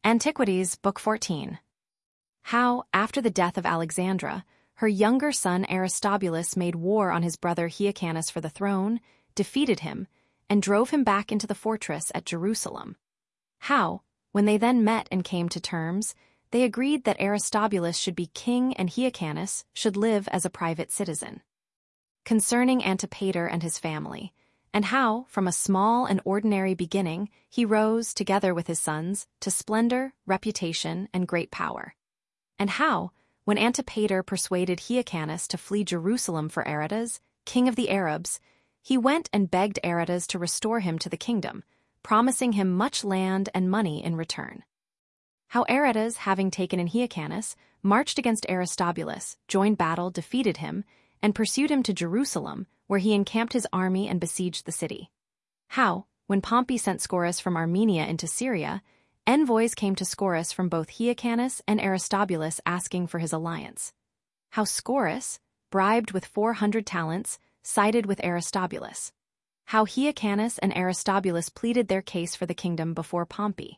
Antiquities, Book 14. How, after the death of Alexandra, her younger son Aristobulus made war on his brother Hyrcanus for the throne, defeated him, and drove him back into the fortress at Jerusalem. How, when they then met and came to terms, they agreed that Aristobulus should be king and Hyrcanus should live as a private citizen. Concerning Antipater and his family, and how, from a small and ordinary beginning, he rose, together with his sons, to splendor, reputation, and great power. And how, when Antipater persuaded Hyrcanus to flee Jerusalem for Aretas, king of the Arabs, he went and begged Aretas to restore him to the kingdom, promising him much land and money in return. How Aretas, having taken in Hyrcanus, marched against Aristobulus, joined battle, defeated him, and pursued him to Jerusalem, where he encamped his army and besieged the city. How, when Pompey sent Scaurus from Armenia into Syria, envoys came to Scaurus from both Hyrcanus and Aristobulus asking for his alliance. How Scaurus, bribed with 400 talents, sided with Aristobulus. How Hyrcanus and Aristobulus pleaded their case for the kingdom before Pompey.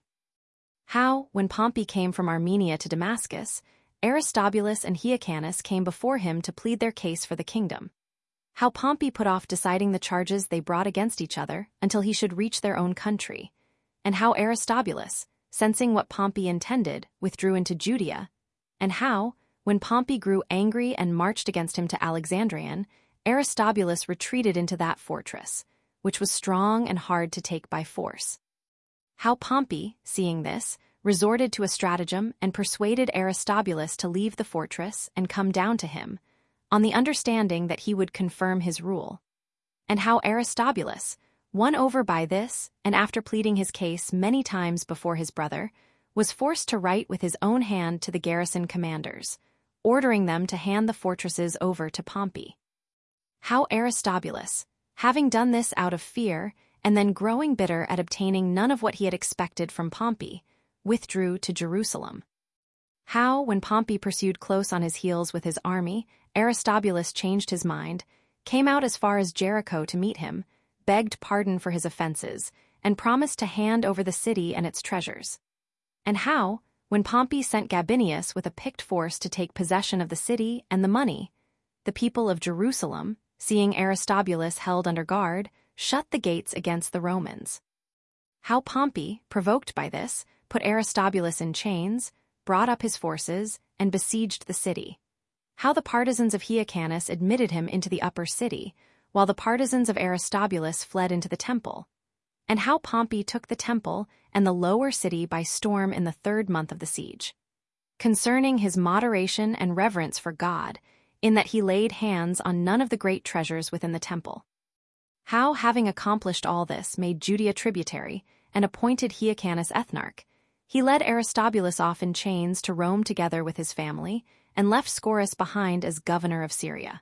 How, when Pompey came from Armenia to Damascus, Aristobulus and Hyrcanus came before him to plead their case for the kingdom. How Pompey put off deciding the charges they brought against each other until he should reach their own country, and how Aristobulus, sensing what Pompey intended, withdrew into Judea, and how, when Pompey grew angry and marched against him to Alexandrian, Aristobulus retreated into that fortress, which was strong and hard to take by force. How Pompey, seeing this, resorted to a stratagem and persuaded Aristobulus to leave the fortress and come down to him, on the understanding that he would confirm his rule. And how Aristobulus, won over by this, and after pleading his case many times before his brother, was forced to write with his own hand to the garrison commanders, ordering them to hand the fortresses over to Pompey. How Aristobulus, having done this out of fear, and then growing bitter at obtaining none of what he had expected from Pompey, withdrew to Jerusalem. How, when Pompey pursued close on his heels with his army, Aristobulus changed his mind, came out as far as Jericho to meet him, begged pardon for his offenses, and promised to hand over the city and its treasures. And how, when Pompey sent Gabinius with a picked force to take possession of the city and the money, the people of Jerusalem, seeing Aristobulus held under guard, shut the gates against the Romans. How Pompey, provoked by this, put Aristobulus in chains, brought up his forces, and besieged the city. How the partisans of Hyrcanus admitted him into the upper city, while the partisans of Aristobulus fled into the temple. And how Pompey took the temple and the lower city by storm in the 3rd month of the siege. Concerning his moderation and reverence for God, in that he laid hands on none of the great treasures within the temple. How, having accomplished all this, made Judea tributary, and appointed Hyrcanus ethnarch, he led Aristobulus off in chains to Rome together with his family, and left Scaurus behind as governor of Syria.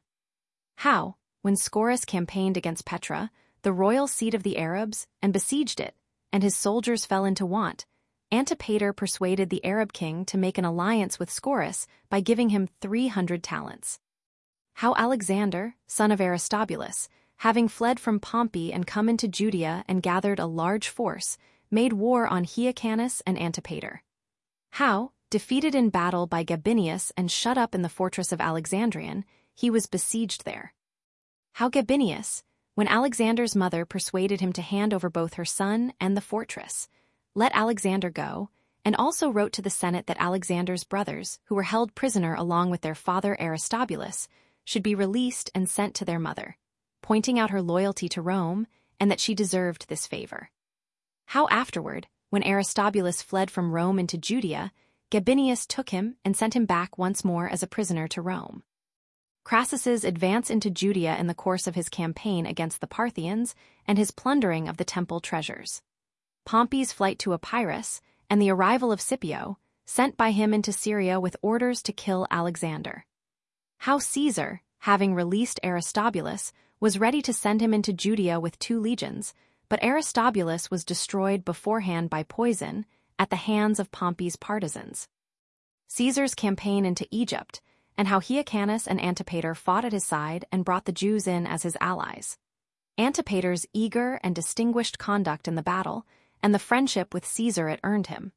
How, when Scaurus campaigned against Petra, the royal seat of the Arabs, and besieged it, and his soldiers fell into want, Antipater persuaded the Arab king to make an alliance with Scaurus by giving him 300 talents. How Alexander, son of Aristobulus, having fled from Pompey and come into Judea and gathered a large force, made war on Hyrcanus and Antipater. How, defeated in battle by Gabinius and shut up in the fortress of Alexandrian, he was besieged there. How Gabinius, when Alexander's mother persuaded him to hand over both her son and the fortress, let Alexander go, and also wrote to the Senate that Alexander's brothers, who were held prisoner along with their father Aristobulus, should be released and sent to their mother, pointing out her loyalty to Rome and that she deserved this favor. How afterward, when Aristobulus fled from Rome into Judea, Gabinius took him and sent him back once more as a prisoner to Rome. Crassus's advance into Judea in the course of his campaign against the Parthians and his plundering of the temple treasures. Pompey's flight to Epirus and the arrival of Scipio, sent by him into Syria with orders to kill Alexander. How Caesar, having released Aristobulus, was ready to send him into Judea with 2 legions, but Aristobulus was destroyed beforehand by poison at the hands of Pompey's partisans. Caesar's campaign into Egypt, and how Hyrcanus and Antipater fought at his side and brought the Jews in as his allies. Antipater's eager and distinguished conduct in the battle, and the friendship with Caesar it earned him.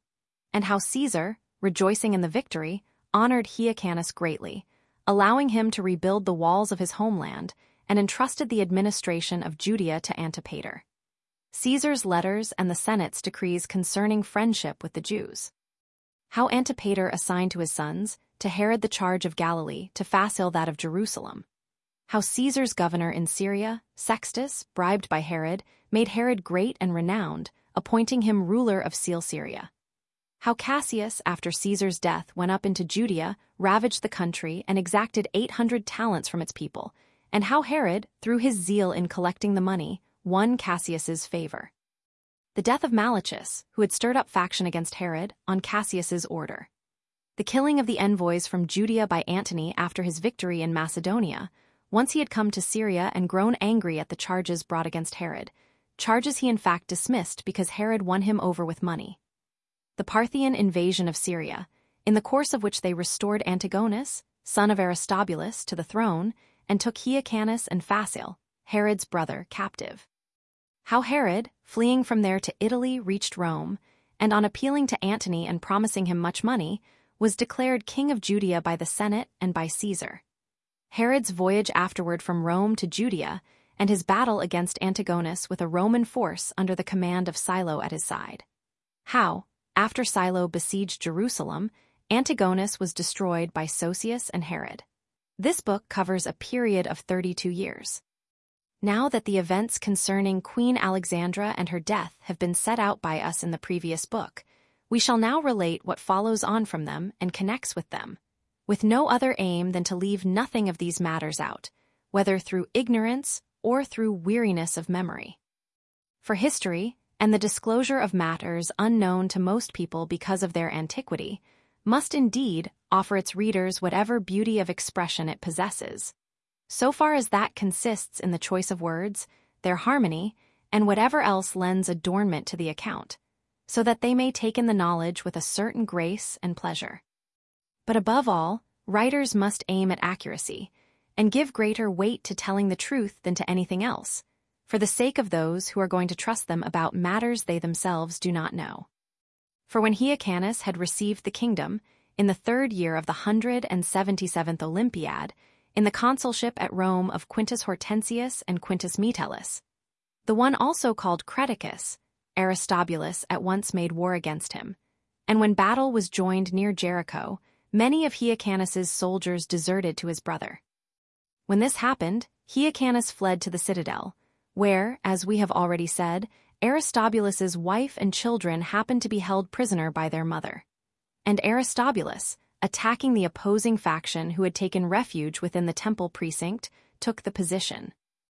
and how Caesar, rejoicing in the victory, honored Hyrcanus greatly, allowing him to rebuild the walls of his homeland and entrusted the administration of Judea to Antipater. Caesar's letters and the Senate's decrees concerning friendship with the Jews. How Antipater assigned to his sons, to Herod the charge of Galilee, to Phasael that of Jerusalem. How Caesar's governor in Syria, Sextus, bribed by Herod, made Herod great and renowned, appointing him ruler of Celesyria. How Cassius, after Caesar's death, went up into Judea, ravaged the country, and exacted 800 talents from its people, and how Herod, through his zeal in collecting the money, won Cassius's favor. The death of Malichus, who had stirred up faction against Herod, on Cassius's order. The killing of the envoys from Judea by Antony after his victory in Macedonia, once he had come to Syria and grown angry at the charges brought against Herod, charges he in fact dismissed because Herod won him over with money. The Parthian invasion of Syria, in the course of which they restored Antigonus, son of Aristobulus, to the throne, and took Hyrcanus and Phasael, Herod's brother, captive. How Herod, fleeing from there to Italy, reached Rome, and on appealing to Antony and promising him much money, was declared king of Judea by the Senate and by Caesar. Herod's voyage afterward from Rome to Judea, and his battle against Antigonus with a Roman force under the command of Silo at his side. How, after Silo besieged Jerusalem, Antigonus was destroyed by Sosius and Herod. This book covers a period of 32 years. Now that the events concerning Queen Alexandra and her death have been set out by us in the previous book, we shall now relate what follows on from them and connects with them, with no other aim than to leave nothing of these matters out, whether through ignorance or through weariness of memory. For history, and the disclosure of matters unknown to most people because of their antiquity, must indeed offer its readers whatever beauty of expression it possesses, so far as that consists in the choice of words, their harmony, and whatever else lends adornment to the account, so that they may take in the knowledge with a certain grace and pleasure. But above all, writers must aim at accuracy, and give greater weight to telling the truth than to anything else, for the sake of those who are going to trust them about matters they themselves do not know. For when Hyrcanus had received the kingdom, in the 3rd year of the 177th Olympiad, in the consulship at Rome of Quintus Hortensius and Quintus Metellus, the one also called Creticus, Aristobulus at once made war against him, and when battle was joined near Jericho, many of Hyrcanus's soldiers deserted to his brother. When this happened, Hyrcanus fled to the citadel, where, as we have already said, Aristobulus's wife and children happened to be held prisoner by their mother. And Aristobulus, attacking the opposing faction who had taken refuge within the temple precinct, took the position.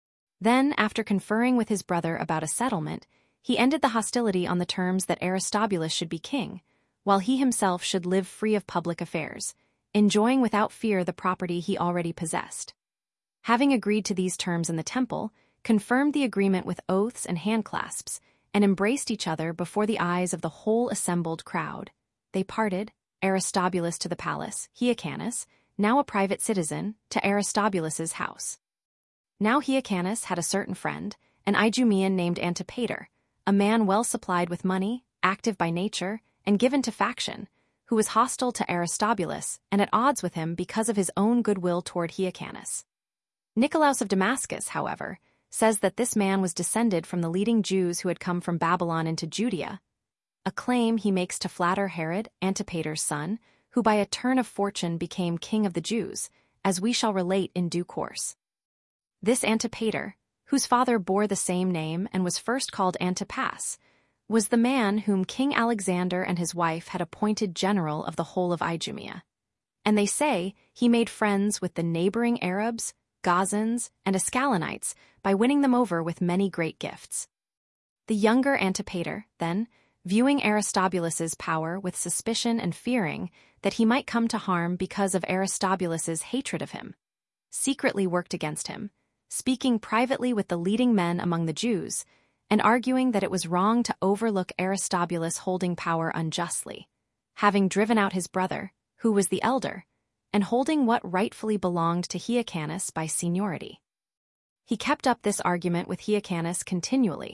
Then, after conferring with his brother about a settlement, he ended the hostility on the terms that Aristobulus should be king, while he himself should live free of public affairs, enjoying without fear the property he already possessed. Having agreed to these terms in the temple, confirmed the agreement with oaths and handclasps, and embraced each other before the eyes of the whole assembled crowd, they parted, Aristobulus to the palace, Hyrcanus, now a private citizen, to Aristobulus's house. Now Hyrcanus had a certain friend, an Idumean named Antipater, a man well supplied with money, active by nature, and given to faction, who was hostile to Aristobulus and at odds with him because of his own goodwill toward Hyrcanus. Nicolaus of Damascus, however, says that this man was descended from the leading Jews who had come from Babylon into Judea, a claim he makes to flatter Herod, Antipater's son, who by a turn of fortune became king of the Jews, as we shall relate in due course. This Antipater, whose father bore the same name and was first called Antipas, was the man whom King Alexander and his wife had appointed general of the whole of Idumea. And they say he made friends with the neighboring Arabs, Gazans, and Ascalonites by winning them over with many great gifts. The younger Antipater, then, viewing Aristobulus's power with suspicion and fearing that he might come to harm because of Aristobulus's hatred of him, secretly worked against him, speaking privately with the leading men among the Jews, and arguing that it was wrong to overlook Aristobulus holding power unjustly, having driven out his brother, who was the elder, and holding what rightfully belonged to Hyrcanus by seniority. He kept up this argument with Hyrcanus continually,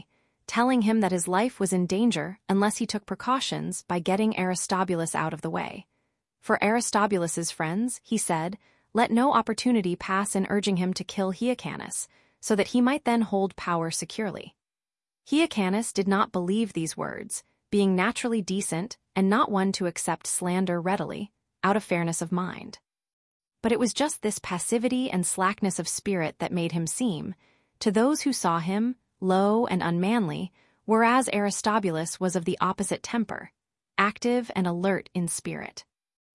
telling him that his life was in danger unless he took precautions by getting Aristobulus out of the way. For Aristobulus's friends, he said, let no opportunity pass in urging him to kill Hyrcanus, so that he might then hold power securely. Hyrcanus did not believe these words, being naturally decent and not one to accept slander readily, out of fairness of mind. But it was just this passivity and slackness of spirit that made him seem, to those who saw him, low and unmanly, whereas Aristobulus was of the opposite temper, active and alert in spirit.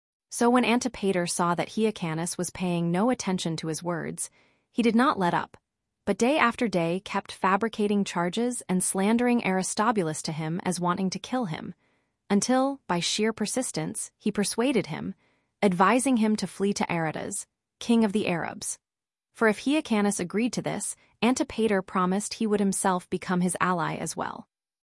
So when Antipater saw that Hyrcanus was paying no attention to his words, he did not let up, but day after day kept fabricating charges and slandering Aristobulus to him as wanting to kill him, until, by sheer persistence, he persuaded him, advising him to flee to Aretas, king of the Arabs. For if Hyrcanus agreed to this, Antipater promised he would himself become his ally as well.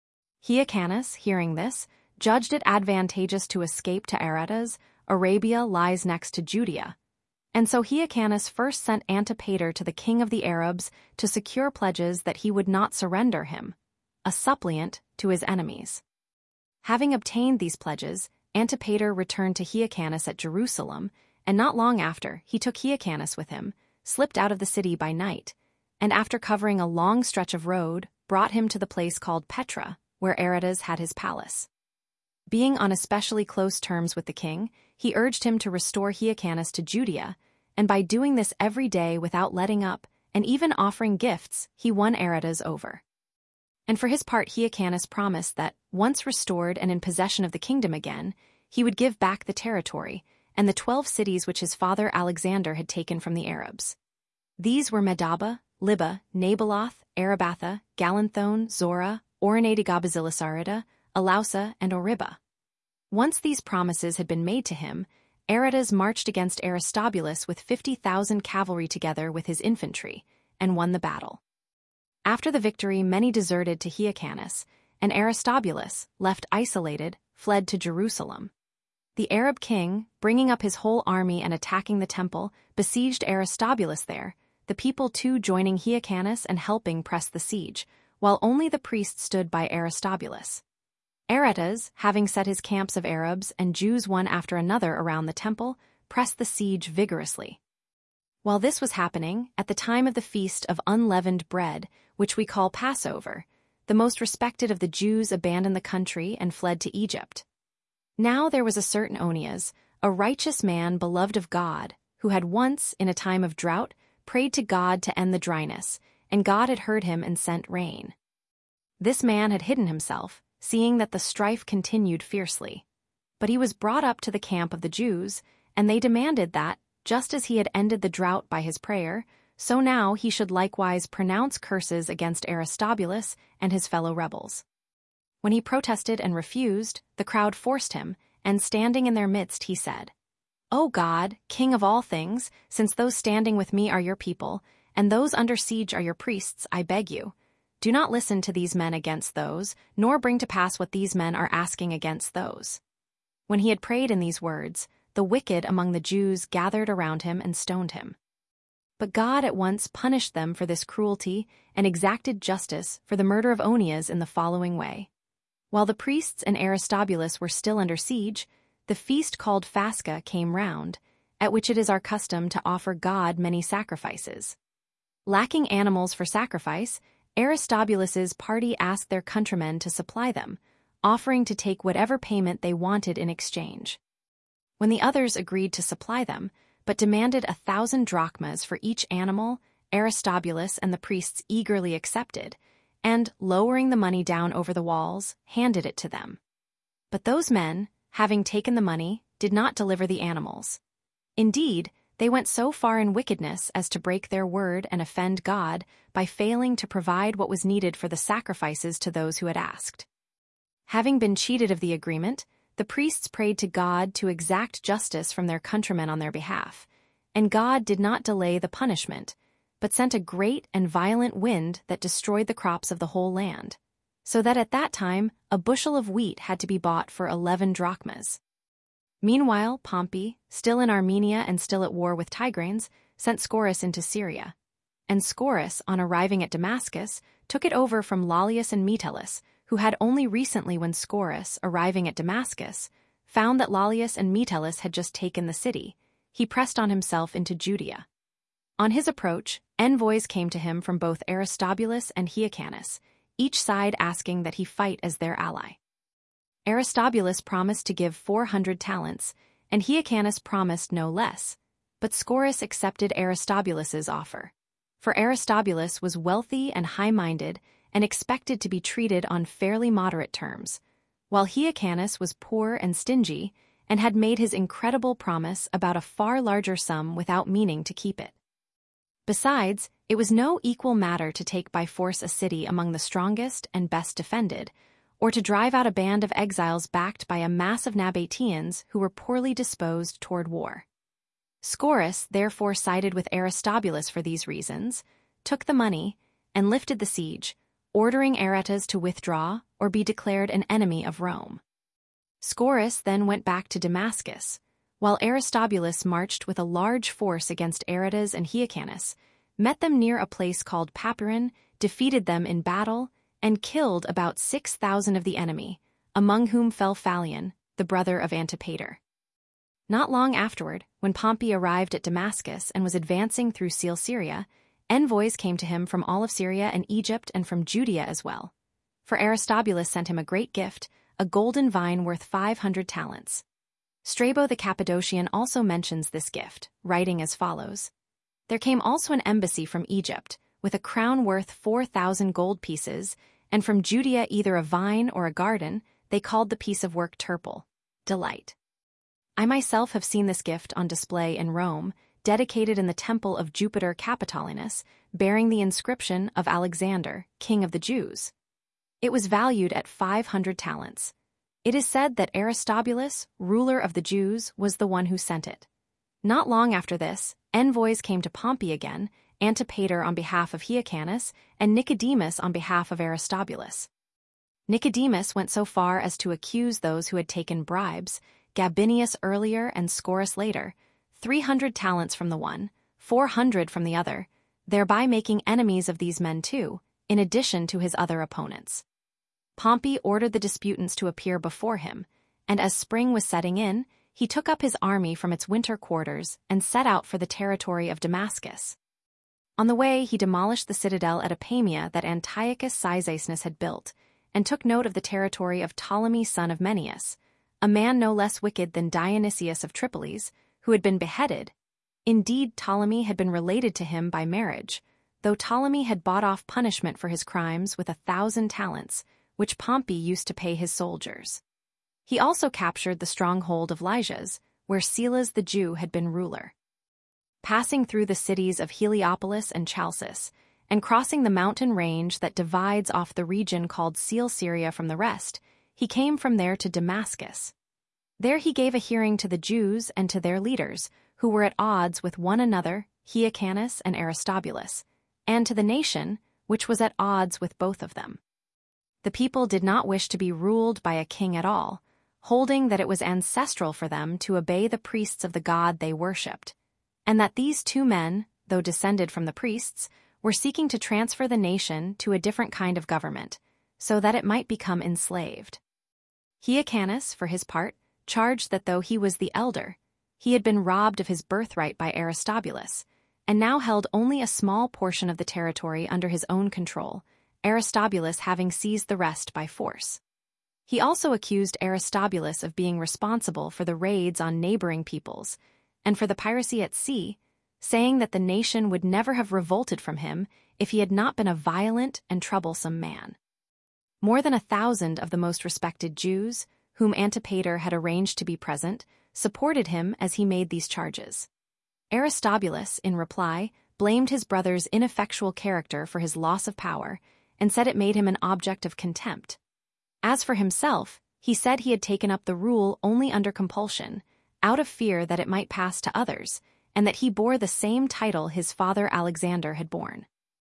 Hyrcanus, hearing this, judged it advantageous to escape to Aretas. Arabia lies next to Judea, and so Hyrcanus first sent Antipater to the king of the Arabs to secure pledges that he would not surrender him, a suppliant to his enemies. Having obtained these pledges, Antipater returned to Hyrcanus at Jerusalem, and not long after he took Hyrcanus with him, slipped out of the city by night, and after covering a long stretch of road, brought him to the place called Petra, where Aretas had his palace. Being on especially close terms with the king, he urged him to restore Hyrcanus to Judea, and by doing this every day without letting up, and even offering gifts, he won Aretas over. And for his part Hyrcanus promised that, once restored and in possession of the kingdom again, he would give back the territory, and the 12 cities which his father Alexander had taken from the Arabs. These were Medaba, Libba, Nabaloth, Arabatha, Galanthone, Zora, Oronadigabasilisarida, Elausa, and Oriba. Once these promises had been made to him, Aretas marched against Aristobulus with 50,000 cavalry together with his infantry, and won the battle. After the victory many deserted to Hyrcanus, and Aristobulus, left isolated, fled to Jerusalem. The Arab king, bringing up his whole army and attacking the temple, besieged Aristobulus there, the people too joining Hyrcanus and helping press the siege, while only the priests stood by Aristobulus. Aretas, having set his camps of Arabs and Jews one after another around the temple, pressed the siege vigorously. While this was happening, at the time of the feast of unleavened bread, which we call Passover, the most respected of the Jews abandoned the country and fled to Egypt. Now there was a certain Onias, a righteous man beloved of God, who had once, in a time of drought, prayed to God to end the dryness, and God had heard him and sent rain. This man had hidden himself, seeing that the strife continued fiercely. But he was brought up to the camp of the Jews, and they demanded that, just as he had ended the drought by his prayer, so now he should likewise pronounce curses against Aristobulus and his fellow rebels. When he protested and refused, the crowd forced him, and standing in their midst he said, "O God, King of all things, since those standing with me are your people, and those under siege are your priests, I beg you, do not listen to these men against those, nor bring to pass what these men are asking against those." When he had prayed in these words, the wicked among the Jews gathered around him and stoned him. But God at once punished them for this cruelty and exacted justice for the murder of Onias in the following way. While the priests and Aristobulus were still under siege, the feast called Fasca came round, at which it is our custom to offer God many sacrifices. Lacking animals for sacrifice, Aristobulus's party asked their countrymen to supply them, offering to take whatever payment they wanted in exchange. When the others agreed to supply them, but demanded 1,000 drachmas for each animal, Aristobulus and the priests eagerly accepted, and, lowering the money down over the walls, handed it to them. But those men, having taken the money, did not deliver the animals. Indeed, they went so far in wickedness as to break their word and offend God by failing to provide what was needed for the sacrifices to those who had asked. Having been cheated of the agreement, the priests prayed to God to exact justice from their countrymen on their behalf, and God did not delay the punishment, but sent a great and violent wind that destroyed the crops of the whole land, so that at that time a bushel of wheat had to be bought for 11 drachmas. Meanwhile, Pompey, still in Armenia and still at war with Tigranes, sent Scaurus into Syria. and Scaurus, on arriving at Damascus, took it over from Lollius and Metellus, who had only recently, when Scaurus, arriving at Damascus, found that Lollius and Metellus had just taken the city, he pressed on himself into Judea. On his approach, envoys came to him from both Aristobulus and Hyrcanus, each side asking that he fight as their ally. Aristobulus promised to give 400 talents, and Hyrcanus promised no less, but Scaurus accepted Aristobulus's offer. For Aristobulus was wealthy and high-minded and expected to be treated on fairly moderate terms, while Hyrcanus was poor and stingy and had made his incredible promise about a far larger sum without meaning to keep it. Besides, it was no equal matter to take by force a city among the strongest and best defended, or to drive out a band of exiles backed by a mass of Nabateans who were poorly disposed toward war. Scaurus therefore sided with Aristobulus for these reasons, took the money, and lifted the siege, ordering Aretas to withdraw or be declared an enemy of Rome. Scaurus then went back to Damascus, while Aristobulus marched with a large force against Aretas and Hyrcanus, met them near a place called Papyron, defeated them in battle, and killed about 6,000 of the enemy, among whom fell Phalion, the brother of Antipater. Not long afterward, when Pompey arrived at Damascus and was advancing through Cilicia, envoys came to him from all of Syria and Egypt and from Judea as well. For Aristobulus sent him a great gift, a golden vine worth 500 talents. Strabo the Cappadocian also mentions this gift, writing as follows: There came also an embassy from Egypt, with a crown worth 4,000 gold pieces, and from Judea either a vine or a garden. They called the piece of work Turple, delight. I myself have seen this gift on display in Rome, dedicated in the temple of Jupiter Capitolinus, bearing the inscription of Alexander, king of the Jews. It was valued at 500 talents. It is said that Aristobulus, ruler of the Jews, was the one who sent it. Not long after this, envoys came to Pompey again, Antipater on behalf of Hyrcanus, and Nicodemus on behalf of Aristobulus. Nicodemus went so far as to accuse those who had taken bribes, Gabinius earlier and Scaurus later, 300 talents from the one, 400 from the other, thereby making enemies of these men too, in addition to his other opponents. Pompey ordered the disputants to appear before him, and as spring was setting in, he took up his army from its winter quarters and set out for the territory of Damascus. On the way, he demolished the citadel at Apamia that Antiochus Cyzicenus had built, and took note of the territory of Ptolemy son of Menneus, a man no less wicked than Dionysius of Tripolis, who had been beheaded. Indeed, Ptolemy had been related to him by marriage, though Ptolemy had bought off punishment for his crimes with 1,000 talents, which Pompey used to pay his soldiers. He also captured the stronghold of Lysias, where Silas the Jew had been ruler. Passing through the cities of Heliopolis and Chalcis, and crossing the mountain range that divides off the region called Cilicia from the rest, he came from there to Damascus. There he gave a hearing to the Jews and to their leaders, who were at odds with one another, Hyrcanus and Aristobulus, and to the nation, which was at odds with both of them. The people did not wish to be ruled by a king at all, holding that it was ancestral for them to obey the priests of the god they worshipped, and that these two men, though descended from the priests, were seeking to transfer the nation to a different kind of government, so that it might become enslaved. Hyrcanus, for his part, charged that though he was the elder, he had been robbed of his birthright by Aristobulus, and now held only a small portion of the territory under his own control, Aristobulus having seized the rest by force. He also accused Aristobulus of being responsible for the raids on neighboring peoples, and for the piracy at sea, saying that the nation would never have revolted from him if he had not been a violent and troublesome man. More than 1,000 of the most respected Jews, whom Antipater had arranged to be present, supported him as he made these charges. Aristobulus, in reply, blamed his brother's ineffectual character for his loss of power, and said it made him an object of contempt. As for himself, he said he had taken up the rule only under compulsion, out of fear that it might pass to others, and that he bore the same title his father Alexander had borne.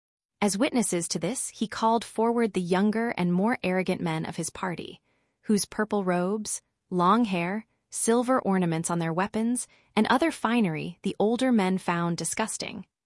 As witnesses to this, he called forward the younger and more arrogant men of his party, whose purple robes, long hair, silver ornaments on their weapons, and other finery the older men found disgusting.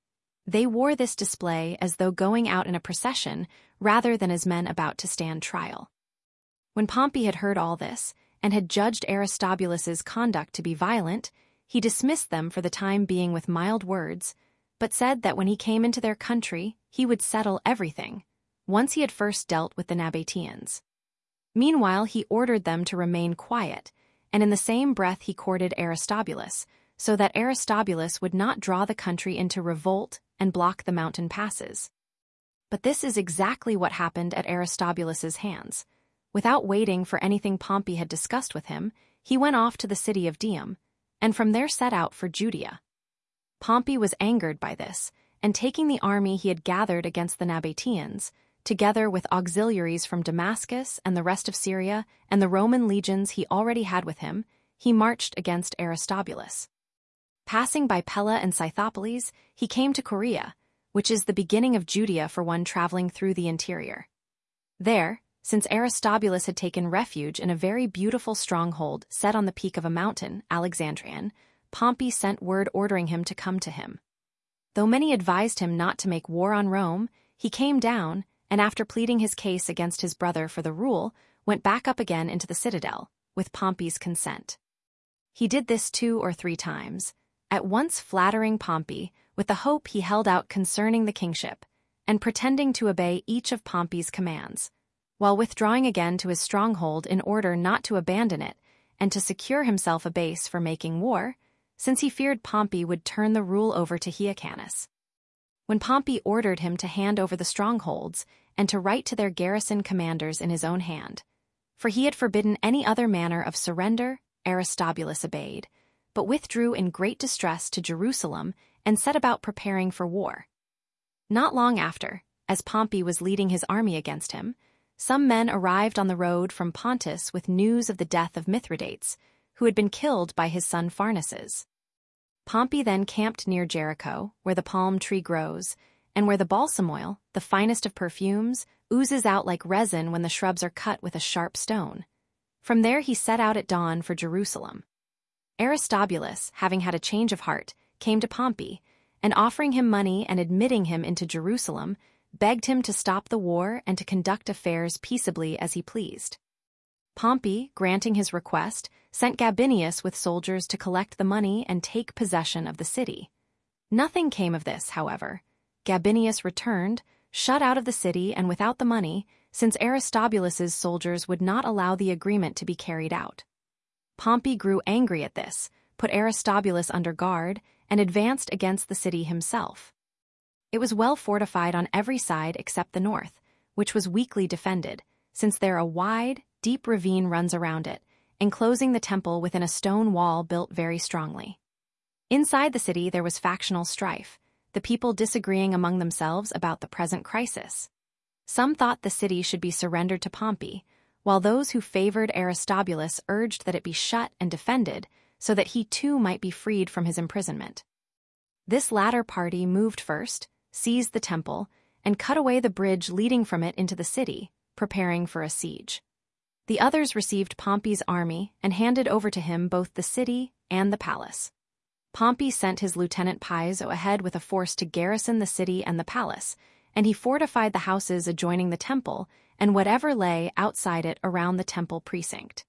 They wore this display as though going out in a procession rather than as men about to stand trial. When Pompey had heard all this, and had judged Aristobulus's conduct to be violent, he dismissed them for the time being with mild words, but said that when he came into their country, he would settle everything, once he had first dealt with the Nabateans. Meanwhile, he ordered them to remain quiet, and in the same breath he courted Aristobulus, so that Aristobulus would not draw the country into revolt and block the mountain passes. But this is exactly what happened at Aristobulus's hands. Without waiting for anything Pompey had discussed with him, he went off to the city of Dium, and from there set out for Judea. Pompey was angered by this, and taking the army he had gathered against the Nabateans, together with auxiliaries from Damascus and the rest of Syria and the Roman legions he already had with him, he marched against Aristobulus. Passing by Pella and Scythopolis, he came to Corea, which is the beginning of Judea for one traveling through the interior. There, since Aristobulus had taken refuge in a very beautiful stronghold set on the peak of a mountain, Alexandrian, Pompey sent word ordering him to come to him. Though many advised him not to make war on Rome, he came down, and after pleading his case against his brother for the rule, went back up again into the citadel, with Pompey's consent. He did this 2 or 3 times, at once flattering Pompey with the hope he held out concerning the kingship, and pretending to obey each of Pompey's commands, while withdrawing again to his stronghold in order not to abandon it and to secure himself a base for making war, since he feared Pompey would turn the rule over to Hyrcanus. When Pompey ordered him to hand over the strongholds and to write to their garrison commanders in his own hand, for he had forbidden any other manner of surrender, Aristobulus obeyed, but withdrew in great distress to Jerusalem and set about preparing for war. Not long after, as Pompey was leading his army against him, some men arrived on the road from Pontus with news of the death of Mithridates, who had been killed by his son Pharnaces. Pompey then camped near Jericho, where the palm tree grows, and where the balsam oil, the finest of perfumes, oozes out like resin when the shrubs are cut with a sharp stone. From there he set out at dawn for Jerusalem. Aristobulus, having had a change of heart, came to Pompey, and offering him money and admitting him into Jerusalem, begged him to stop the war and to conduct affairs peaceably as he pleased. Pompey, granting his request, sent Gabinius with soldiers to collect the money and take possession of the city. Nothing came of this, however. Gabinius returned, shut out of the city and without the money, since Aristobulus's soldiers would not allow the agreement to be carried out. Pompey grew angry at this, put Aristobulus under guard, and advanced against the city himself. It was well fortified on every side except the north, which was weakly defended, since there a wide, deep ravine runs around it, enclosing the temple within a stone wall built very strongly. Inside the city there was factional strife, the people disagreeing among themselves about the present crisis. Some thought the city should be surrendered to Pompey, while those who favored Aristobulus urged that it be shut and defended so that he too might be freed from his imprisonment. This latter party moved first, seized the temple, and cut away the bridge leading from it into the city, preparing for a siege. The others received Pompey's army and handed over to him both the city and the palace. Pompey sent his lieutenant Piso ahead with a force to garrison the city and the palace, and he fortified the houses adjoining the temple and whatever lay outside it around the temple precinct.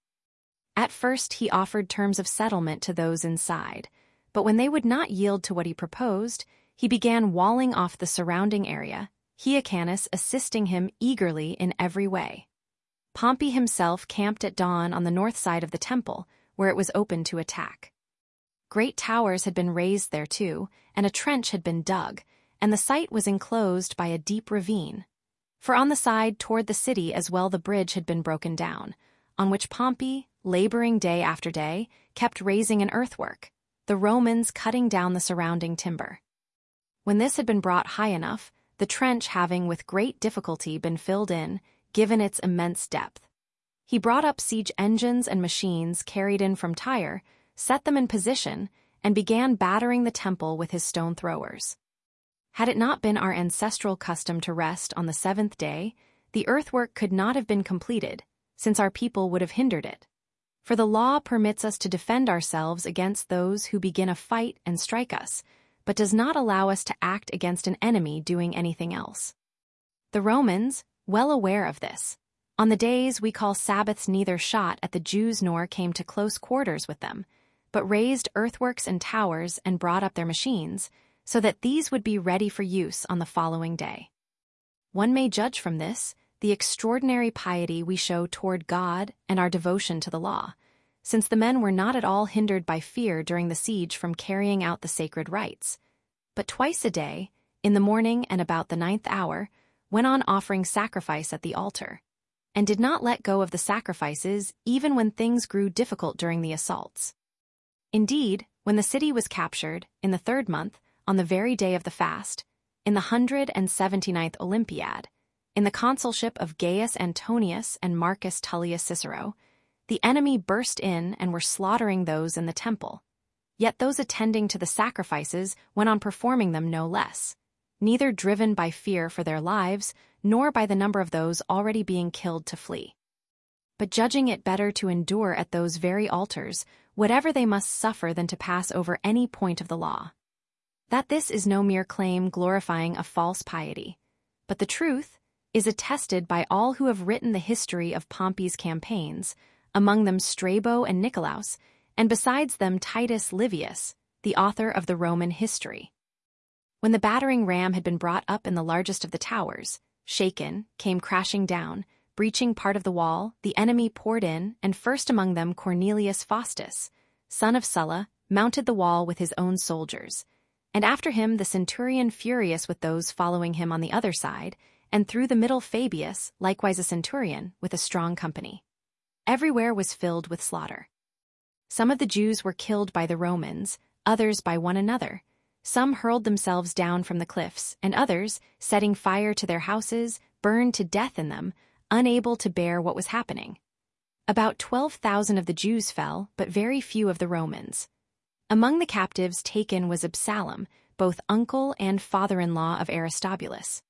At first he offered terms of settlement to those inside, but when they would not yield to what he proposed, he began walling off the surrounding area, Hyrcanus assisting him eagerly in every way. Pompey himself camped at dawn on the north side of the temple, where it was open to attack. Great towers had been raised there too, and a trench had been dug, and the site was enclosed by a deep ravine. For on the side toward the city as well the bridge had been broken down, on which Pompey, laboring day after day, kept raising an earthwork, the Romans cutting down the surrounding timber. When this had been brought high enough, the trench having with great difficulty been filled in, given its immense depth, he brought up siege engines and machines carried in from Tyre, set them in position, and began battering the temple with his stone throwers. Had it not been our ancestral custom to rest on the 7th day, the earthwork could not have been completed, since our people would have hindered it. For the law permits us to defend ourselves against those who begin a fight and strike us, but does not allow us to act against an enemy doing anything else. The Romans, well aware of this, on the days we call Sabbaths neither shot at the Jews nor came to close quarters with them, but raised earthworks and towers and brought up their machines, so that these would be ready for use on the following day. One may judge from this the extraordinary piety we show toward God and our devotion to the law, since the men were not at all hindered by fear during the siege from carrying out the sacred rites, but twice a day, in the morning and about the 9th hour, went on offering sacrifice at the altar, and did not let go of the sacrifices even when things grew difficult during the assaults. Indeed, when the city was captured, in the 3rd month, on the very day of the fast, in the 179th Olympiad, in the consulship of Gaius Antonius and Marcus Tullius Cicero, the enemy burst in and were slaughtering those in the temple. Yet those attending to the sacrifices went on performing them no less, neither driven by fear for their lives, nor by the number of those already being killed to flee, but judging it better to endure at those very altars whatever they must suffer than to pass over any point of the law. That this is no mere claim glorifying a false piety, but the truth is attested by all who have written the history of Pompey's campaigns, among them Strabo and Nicolaus, and besides them Titus Livius, the author of the Roman history. When the battering ram had been brought up in the largest of the towers, shaken, came crashing down, breaching part of the wall, the enemy poured in, and first among them Cornelius Faustus, son of Sulla, mounted the wall with his own soldiers, and after him the centurion furious with those following him on the other side, and through the middle Fabius, likewise a centurion, with a strong company. Everywhere was filled with slaughter. Some of the Jews were killed by the Romans, others by one another. Some hurled themselves down from the cliffs, and others, setting fire to their houses, burned to death in them, unable to bear what was happening. About 12,000 of the Jews fell, but very few of the Romans. Among the captives taken was Absalom, both uncle and father-in-law of Aristobulus.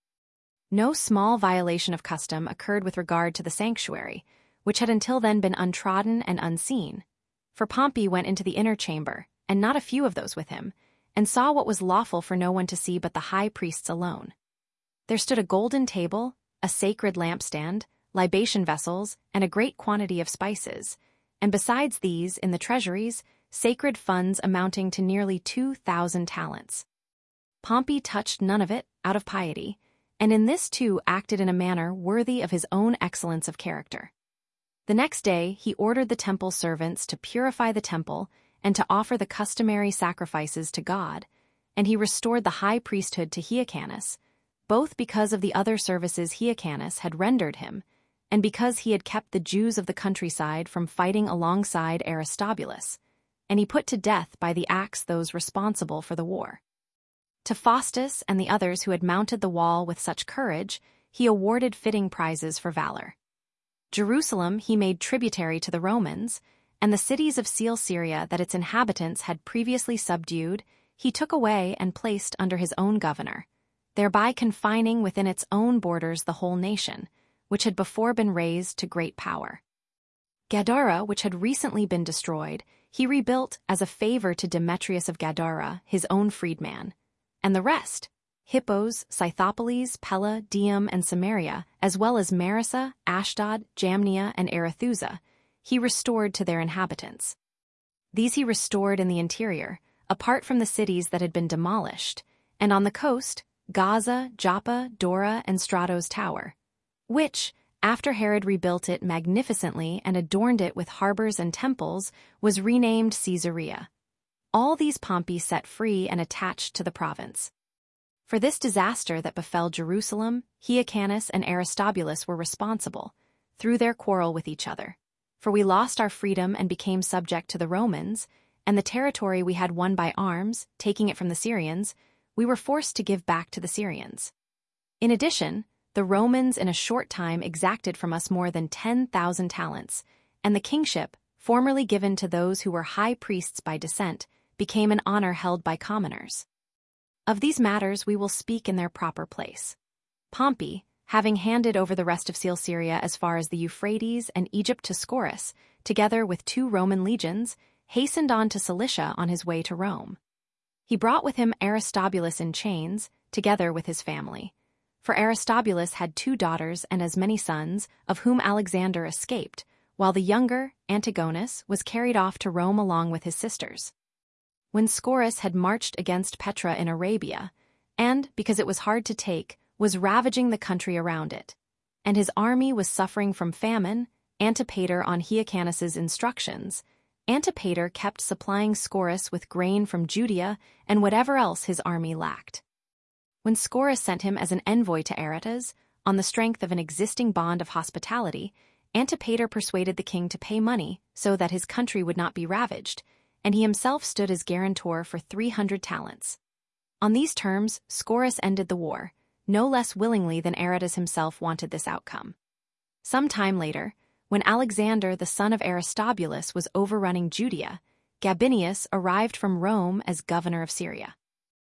No small violation of custom occurred with regard to the sanctuary, which had until then been untrodden and unseen. For Pompey went into the inner chamber, and not a few of those with him, and saw what was lawful for no one to see but the high priests alone. There stood a golden table, a sacred lampstand, libation vessels, and a great quantity of spices, and besides these, in the treasuries, sacred funds amounting to nearly 2,000 talents. Pompey touched none of it, out of piety, and in this too acted in a manner worthy of his own excellence of character. The next day he ordered the temple servants to purify the temple and to offer the customary sacrifices to God, and he restored the high priesthood to Hyrcanus, both because of the other services Hyrcanus had rendered him, and because he had kept the Jews of the countryside from fighting alongside Aristobulus, and he put to death by the axe those responsible for the war. To Faustus and the others who had mounted the wall with such courage, he awarded fitting prizes for valor. Jerusalem he made tributary to the Romans, and the cities of Celesyria that its inhabitants had previously subdued, he took away and placed under his own governor, thereby confining within its own borders the whole nation, which had before been raised to great power. Gadara, which had recently been destroyed, he rebuilt as a favor to Demetrius of Gadara, his own freedman, and the rest, Hippos, Scythopolis, Pella, Dium, and Samaria, as well as Marissa, Ashdod, Jamnia, and Arethusa, he restored to their inhabitants. These he restored in the interior, apart from the cities that had been demolished, and on the coast, Gaza, Joppa, Dora, and Stratos Tower, which, after Herod rebuilt it magnificently and adorned it with harbors and temples, was renamed Caesarea. All these Pompey set free and attached to the province. For this disaster that befell Jerusalem, Hyrcanus and Aristobulus were responsible, through their quarrel with each other. For we lost our freedom and became subject to the Romans, and the territory we had won by arms, taking it from the Syrians, we were forced to give back to the Syrians. In addition, the Romans in a short time exacted from us more than 10,000 talents, and the kingship, formerly given to those who were high priests by descent, became an honor held by commoners. Of these matters we will speak in their proper place. Pompey, having handed over the rest of Celesyria as far as the Euphrates and Egypt to Scaurus, together with 2 Roman legions, hastened on to Cilicia on his way to Rome. He brought with him Aristobulus in chains, together with his family. For Aristobulus had 2 daughters and as many sons, of whom Alexander escaped, while the younger, Antigonus, was carried off to Rome along with his sisters. When Scaurus had marched against Petra in Arabia, and, because it was hard to take, was ravaging the country around it, and his army was suffering from famine, Antipater on Hyrcanus's instructions, Antipater kept supplying Scaurus with grain from Judea and whatever else his army lacked. When Scaurus sent him as an envoy to Aretas, on the strength of an existing bond of hospitality, Antipater persuaded the king to pay money so that his country would not be ravaged, and he himself stood as guarantor for 300 talents. On these terms, Scaurus ended the war, no less willingly than Aretas himself wanted this outcome. Some time later, when Alexander the son of Aristobulus was overrunning Judea, Gabinius arrived from Rome as governor of Syria.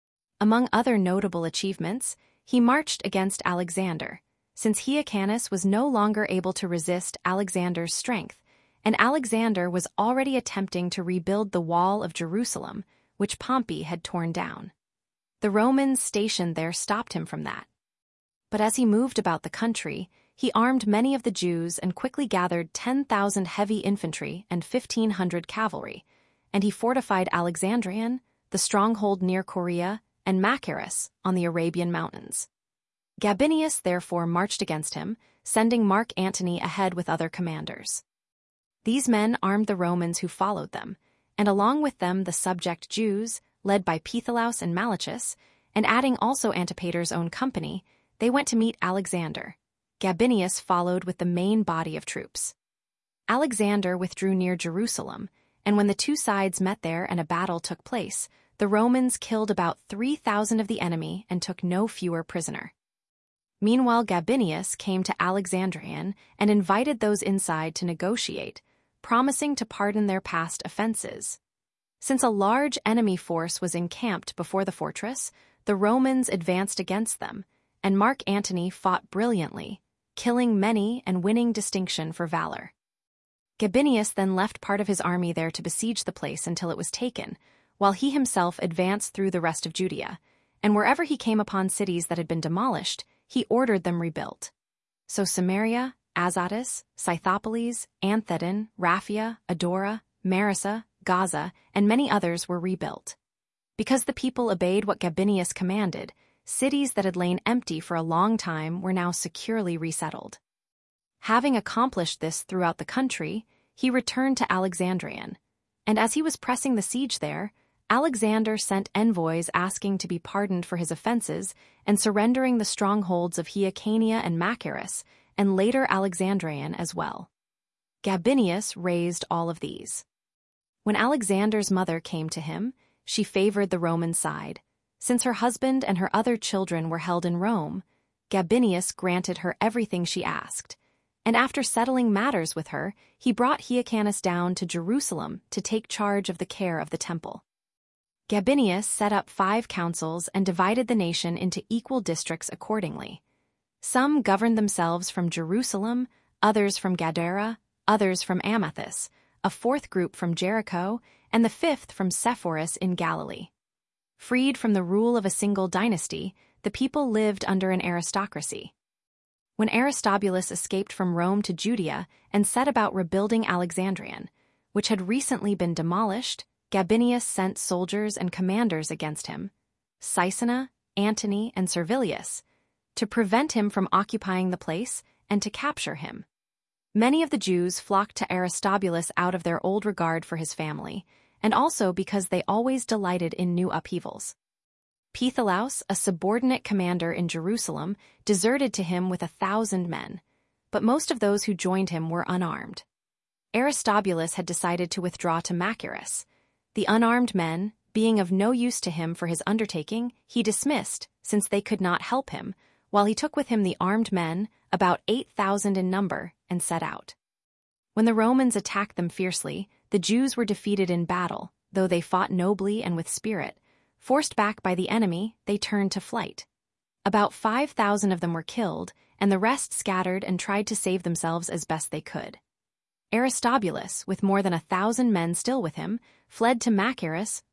Among other notable achievements, he marched against Alexander, since Hyrcanus was no longer able to resist Alexander's strength, and Alexander was already attempting to rebuild the wall of Jerusalem, which Pompey had torn down. The Romans stationed there stopped him from that. But as he moved about the country, he armed many of the Jews and quickly gathered 10,000 heavy infantry and 1,500 cavalry, and he fortified Alexandrian, the stronghold near Corea, and Machaerus on the Arabian mountains. Gabinius therefore marched against him, sending Mark Antony ahead with other commanders. These men armed the Romans who followed them, and along with them the subject Jews, led by Pitholaus and Malichus, and adding also Antipater's own company, they went to meet Alexander. Gabinius followed with the main body of troops. Alexander withdrew near Jerusalem, and when the 2 sides met there and a battle took place, the Romans killed about 3,000 of the enemy and took no fewer prisoner. Meanwhile, Gabinius came to Alexandrian and invited those inside to negotiate, promising to pardon their past offenses. Since a large enemy force was encamped before the fortress, the Romans advanced against them, and Mark Antony fought brilliantly, killing many and winning distinction for valor. Gabinius then left part of his army there to besiege the place until it was taken, while he himself advanced through the rest of Judea, and wherever he came upon cities that had been demolished, he ordered them rebuilt. So Samaria, Azotus, Scythopolis, Anthedon, Raphia, Adora, Marissa, Gaza, and many others were rebuilt. Because the people obeyed what Gabinius commanded, cities that had lain empty for a long time were now securely resettled. Having accomplished this throughout the country, he returned to Alexandrian, and as he was pressing the siege there, Alexander sent envoys asking to be pardoned for his offenses and surrendering the strongholds of Hyrcania and Machaerus, and later Alexandrian as well. Gabinius raised all of these. When Alexander's mother came to him, she favored the Roman side. Since her husband and her other children were held in Rome, Gabinius granted her everything she asked, and after settling matters with her, he brought Hyrcanus down to Jerusalem to take charge of the care of the temple. Gabinius set up 5 councils and divided the nation into equal districts accordingly. Some governed themselves from Jerusalem, others from Gadara, others from Amathus, a 4th group from Jericho, and the 5th from Sepphoris in Galilee. Freed from the rule of a single dynasty, the people lived under an aristocracy. When Aristobulus escaped from Rome to Judea and set about rebuilding Alexandrian, which had recently been demolished, Gabinius sent soldiers and commanders against him, Caecina, Antony, and Servilius, to prevent him from occupying the place and to capture him. Many of the Jews flocked to Aristobulus out of their old regard for his family, and also because they always delighted in new upheavals. Pitholaus, a subordinate commander in Jerusalem, deserted to him with 1,000 men, but most of those who joined him were unarmed. Aristobulus had decided to withdraw to Machaerus. The unarmed men, being of no use to him for his undertaking, he dismissed, since they could not help him, while he took with him the armed men, about 8,000 in number, and set out. When the Romans attacked them fiercely, the Jews were defeated in battle, though they fought nobly and with spirit. Forced back by the enemy, they turned to flight. About 5,000 of them were killed, and the rest scattered and tried to save themselves as best they could. Aristobulus, with more than 1,000 men still with him, fled to Machaerus,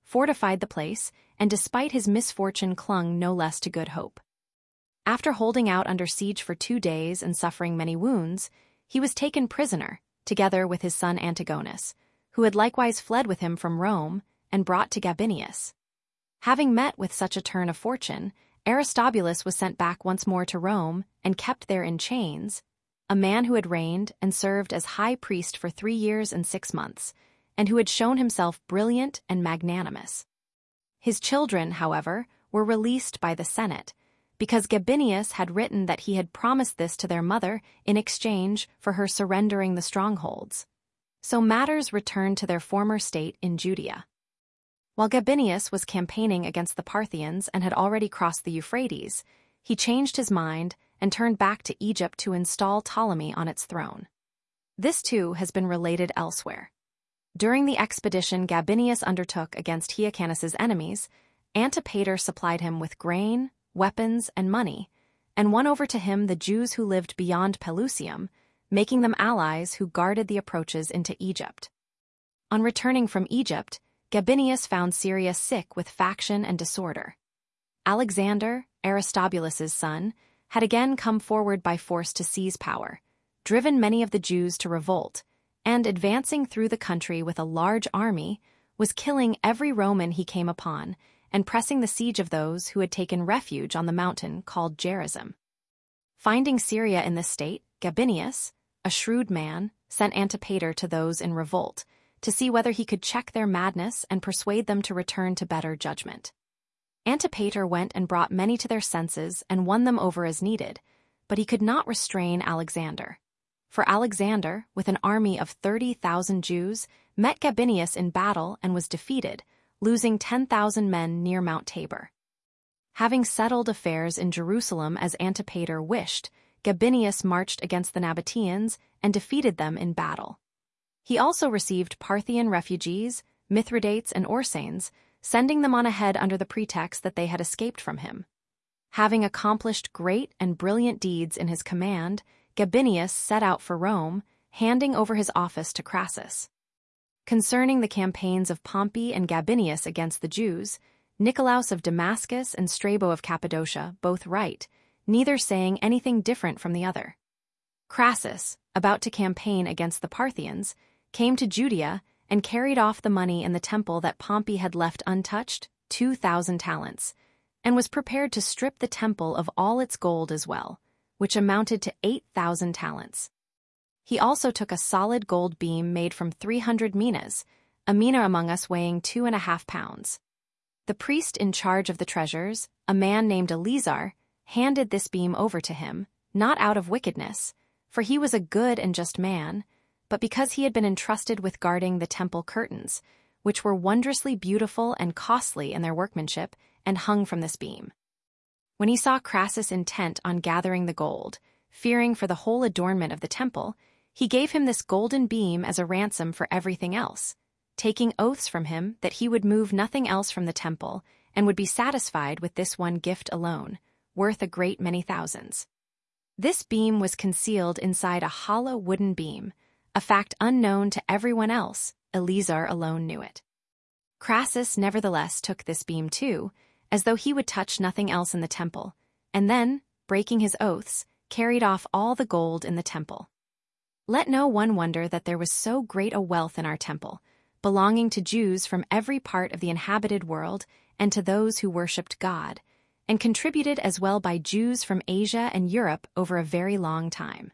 fortified the place, and despite his misfortune clung no less to good hope. After holding out under siege for 2 days and suffering many wounds, he was taken prisoner, together with his son Antigonus, who had likewise fled with him from Rome, and brought to Gabinius. Having met with such a turn of fortune, Aristobulus was sent back once more to Rome and kept there in chains, a man who had reigned and served as high priest for 3 years and 6 months, and who had shown himself brilliant and magnanimous. His children, however, were released by the Senate, because Gabinius had written that he had promised this to their mother in exchange for her surrendering the strongholds. So matters returned to their former state in Judea. While Gabinius was campaigning against the Parthians and had already crossed the Euphrates, he changed his mind and turned back to Egypt to install Ptolemy on its throne. This too has been related elsewhere. During the expedition Gabinius undertook against Hyrcanus's enemies, Antipater supplied him with grain, weapons, and money, and won over to him the Jews who lived beyond Pelusium, making them allies who guarded the approaches into Egypt. On returning from Egypt, Gabinius found Syria sick with faction and disorder. Alexander, Aristobulus's son, had again come forward by force to seize power, driven many of the Jews to revolt, and advancing through the country with a large army, was killing every Roman he came upon and pressing the siege of those who had taken refuge on the mountain called Gerizim. Finding Syria in this state, Gabinius, a shrewd man, sent Antipater to those in revolt to see whether he could check their madness and persuade them to return to better judgment. Antipater went and brought many to their senses and won them over as needed, but he could not restrain Alexander. For Alexander, with an army of 30,000 Jews, met Gabinius in battle and was defeated, losing 10,000 men near Mount Tabor. Having settled affairs in Jerusalem as Antipater wished, Gabinius marched against the Nabateans and defeated them in battle. He also received Parthian refugees, Mithridates and Orsanes, sending them on ahead under the pretext that they had escaped from him. Having accomplished great and brilliant deeds in his command, Gabinius set out for Rome, handing over his office to Crassus. Concerning the campaigns of Pompey and Gabinius against the Jews, Nicolaus of Damascus and Strabo of Cappadocia both write, neither saying anything different from the other. Crassus, about to campaign against the Parthians, came to Judea and carried off the money in the temple that Pompey had left untouched, 2,000 talents, and was prepared to strip the temple of all its gold as well, which amounted to 8,000 talents. He also took a solid gold beam made from 300 minas, a mina among us weighing 2.5 pounds. The priest in charge of the treasures, a man named Eleazar, handed this beam over to him, not out of wickedness, for he was a good and just man, but because he had been entrusted with guarding the temple curtains, which were wondrously beautiful and costly in their workmanship, and hung from this beam. When he saw Crassus intent on gathering the gold, fearing for the whole adornment of the temple, he gave him this golden beam as a ransom for everything else, taking oaths from him that he would move nothing else from the temple and would be satisfied with this one gift alone, worth a great many thousands. This beam was concealed inside a hollow wooden beam, a fact unknown to everyone else. Eleazar alone knew it. Crassus nevertheless took this beam too, as though he would touch nothing else in the temple, and then, breaking his oaths, carried off all the gold in the temple. Let no one wonder that there was so great a wealth in our temple, belonging to Jews from every part of the inhabited world and to those who worshipped God, and contributed as well by Jews from Asia and Europe over a very long time.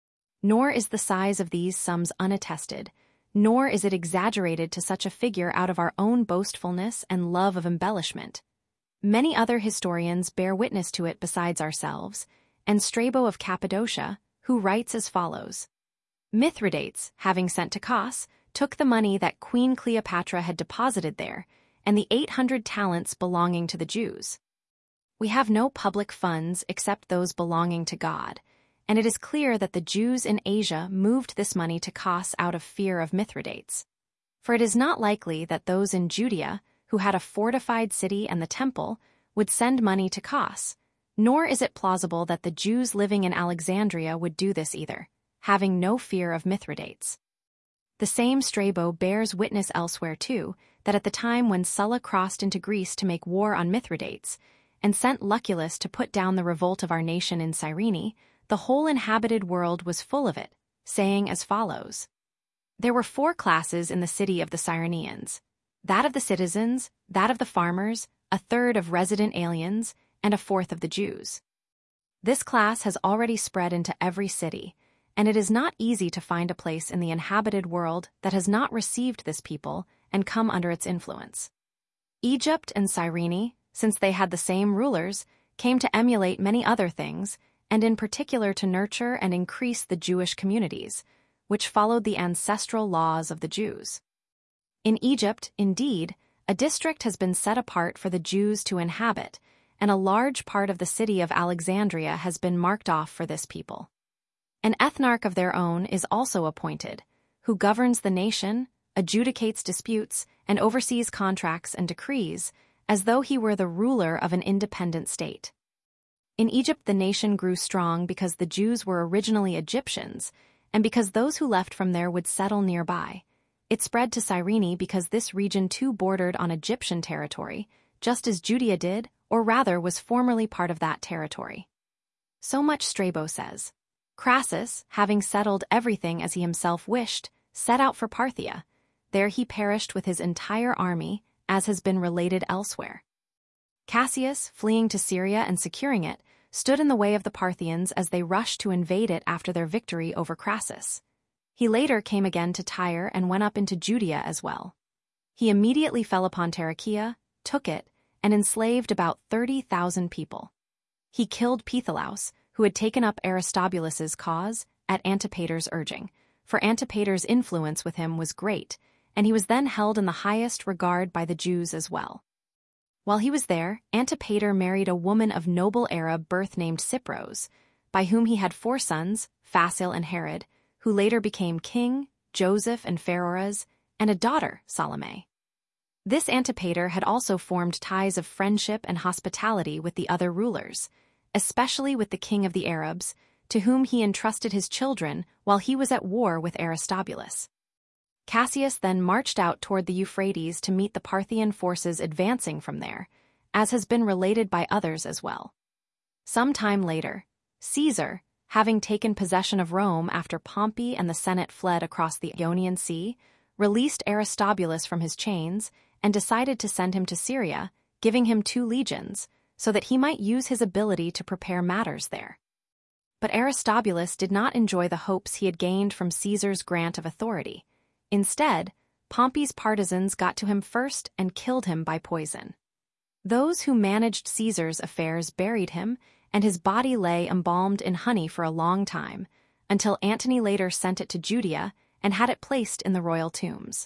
Nor is the size of these sums unattested, nor is it exaggerated to such a figure out of our own boastfulness and love of embellishment. Many other historians bear witness to it besides ourselves, and Strabo of Cappadocia, who writes as follows. Mithridates, having sent to Kos, took the money that Queen Cleopatra had deposited there, and the 800 talents belonging to the Jews. We have no public funds except those belonging to God, and it is clear that the Jews in Asia moved this money to Kos out of fear of Mithridates. For it is not likely that those in Judea, who had a fortified city and the temple, would send money to Kos, nor is it plausible that the Jews living in Alexandria would do this either, having no fear of Mithridates. The same Strabo bears witness elsewhere too, that at the time when Sulla crossed into Greece to make war on Mithridates, and sent Lucullus to put down the revolt of our nation in Cyrene, the whole inhabited world was full of it, saying as follows. There were 4 classes in the city of the Cyreneans: that of the citizens, that of the farmers, a third of resident aliens, and a fourth of the Jews. This class has already spread into every city, and it is not easy to find a place in the inhabited world that has not received this people and come under its influence. Egypt and Cyrene, since they had the same rulers, came to emulate many other things, and in particular to nurture and increase the Jewish communities, which followed the ancestral laws of the Jews. In Egypt, indeed, a district has been set apart for the Jews to inhabit, and a large part of the city of Alexandria has been marked off for this people. An ethnarch of their own is also appointed, who governs the nation, adjudicates disputes, and oversees contracts and decrees, as though he were the ruler of an independent state. In Egypt, the nation grew strong because the Jews were originally Egyptians, and because those who left from there would settle nearby. It spread to Cyrene because this region too bordered on Egyptian territory, just as Judea did, or rather was formerly part of that territory. So much Strabo says. Crassus, having settled everything as he himself wished, set out for Parthia. There he perished with his entire army, as has been related elsewhere. Cassius, fleeing to Syria and securing it, stood in the way of the Parthians as they rushed to invade it after their victory over Crassus. He later came again to Tyre and went up into Judea as well. He immediately fell upon Tarichaea, took it, and enslaved about 30,000 people. He killed Pitholaus, who had taken up Aristobulus's cause, at Antipater's urging, for Antipater's influence with him was great, and he was then held in the highest regard by the Jews as well. While he was there, Antipater married a woman of noble Arab birth named Cypros, by whom he had 4 sons, Phasael and Herod, who later became king, Joseph and Pheroras, and a daughter, Salome. This Antipater had also formed ties of friendship and hospitality with the other rulers, especially with the king of the Arabs, to whom he entrusted his children while he was at war with Aristobulus. Cassius then marched out toward the Euphrates to meet the Parthian forces advancing from there, as has been related by others as well. Some time later, Caesar, having taken possession of Rome after Pompey and the Senate fled across the Ionian Sea, released Aristobulus from his chains and decided to send him to Syria, giving him 2 legions, so that he might use his ability to prepare matters there. But Aristobulus did not enjoy the hopes he had gained from Caesar's grant of authority. Instead, Pompey's partisans got to him first and killed him by poison. Those who managed Caesar's affairs buried him, and his body lay embalmed in honey for a long time, until Antony later sent it to Judea and had it placed in the royal tombs.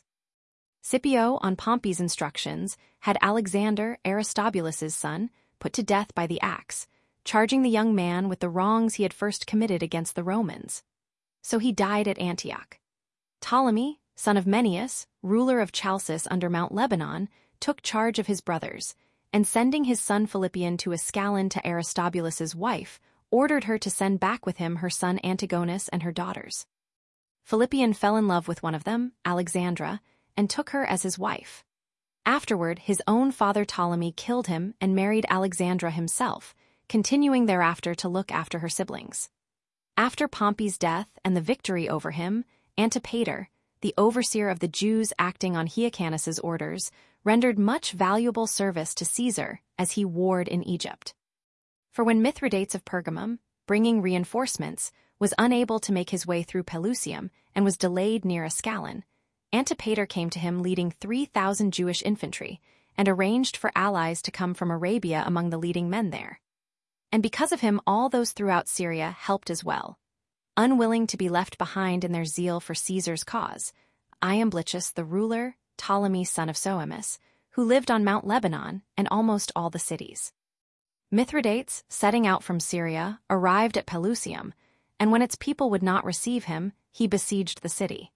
Scipio, on Pompey's instructions, had Alexander, Aristobulus's son, put to death by the axe, charging the young man with the wrongs he had first committed against the Romans. So he died at Antioch. Ptolemy, son of Menneus, ruler of Chalcis under Mount Lebanon, took charge of his brothers, and sending his son Philippian to Ascalon to Aristobulus's wife, ordered her to send back with him her son Antigonus and her daughters. Philippian fell in love with one of them, Alexandra, and took her as his wife. Afterward, his own father Ptolemy killed him and married Alexandra himself, continuing thereafter to look after her siblings. After Pompey's death and the victory over him, Antipater, the overseer of the Jews acting on Hyrcanus's orders, rendered much valuable service to Caesar as he warred in Egypt. For when Mithridates of Pergamum, bringing reinforcements, was unable to make his way through Pelusium and was delayed near Ascalon, Antipater came to him leading 3,000 Jewish infantry and arranged for allies to come from Arabia among the leading men there. And because of him, all those throughout Syria helped as well. Unwilling to be left behind in their zeal for Caesar's cause, Iamblichus the ruler, Ptolemy son of Soemus, who lived on Mount Lebanon and almost all the cities. Mithridates, setting out from Syria, arrived at Pelusium, and when its people would not receive him, he besieged the city.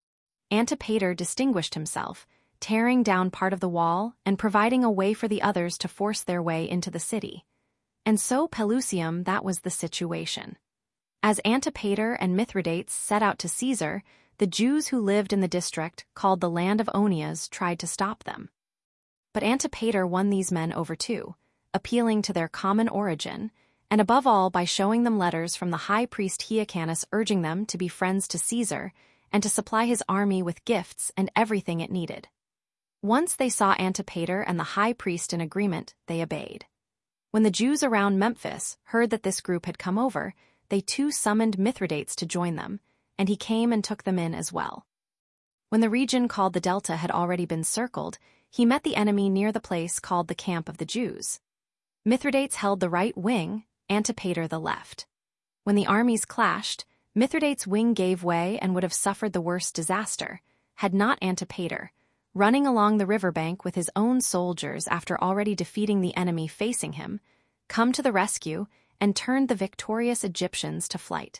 Antipater distinguished himself, tearing down part of the wall and providing a way for the others to force their way into the city. And so Pelusium, that was the situation. As Antipater and Mithridates set out to Caesar, the Jews who lived in the district called the Land of Onias tried to stop them. But Antipater won these men over too, appealing to their common origin, and above all by showing them letters from the high priest Hyrcanus urging them to be friends to Caesar and to supply his army with gifts and everything it needed. Once they saw Antipater and the high priest in agreement, they obeyed. When the Jews around Memphis heard that this group had come over, they too summoned Mithridates to join them, and he came and took them in as well. When the region called the Delta had already been circled, he met the enemy near the place called the Camp of the Jews. Mithridates held the right wing, Antipater the left. When the armies clashed, Mithridates' wing gave way and would have suffered the worst disaster, had not Antipater, running along the riverbank with his own soldiers after already defeating the enemy facing him, come to the rescue and turned the victorious Egyptians to flight.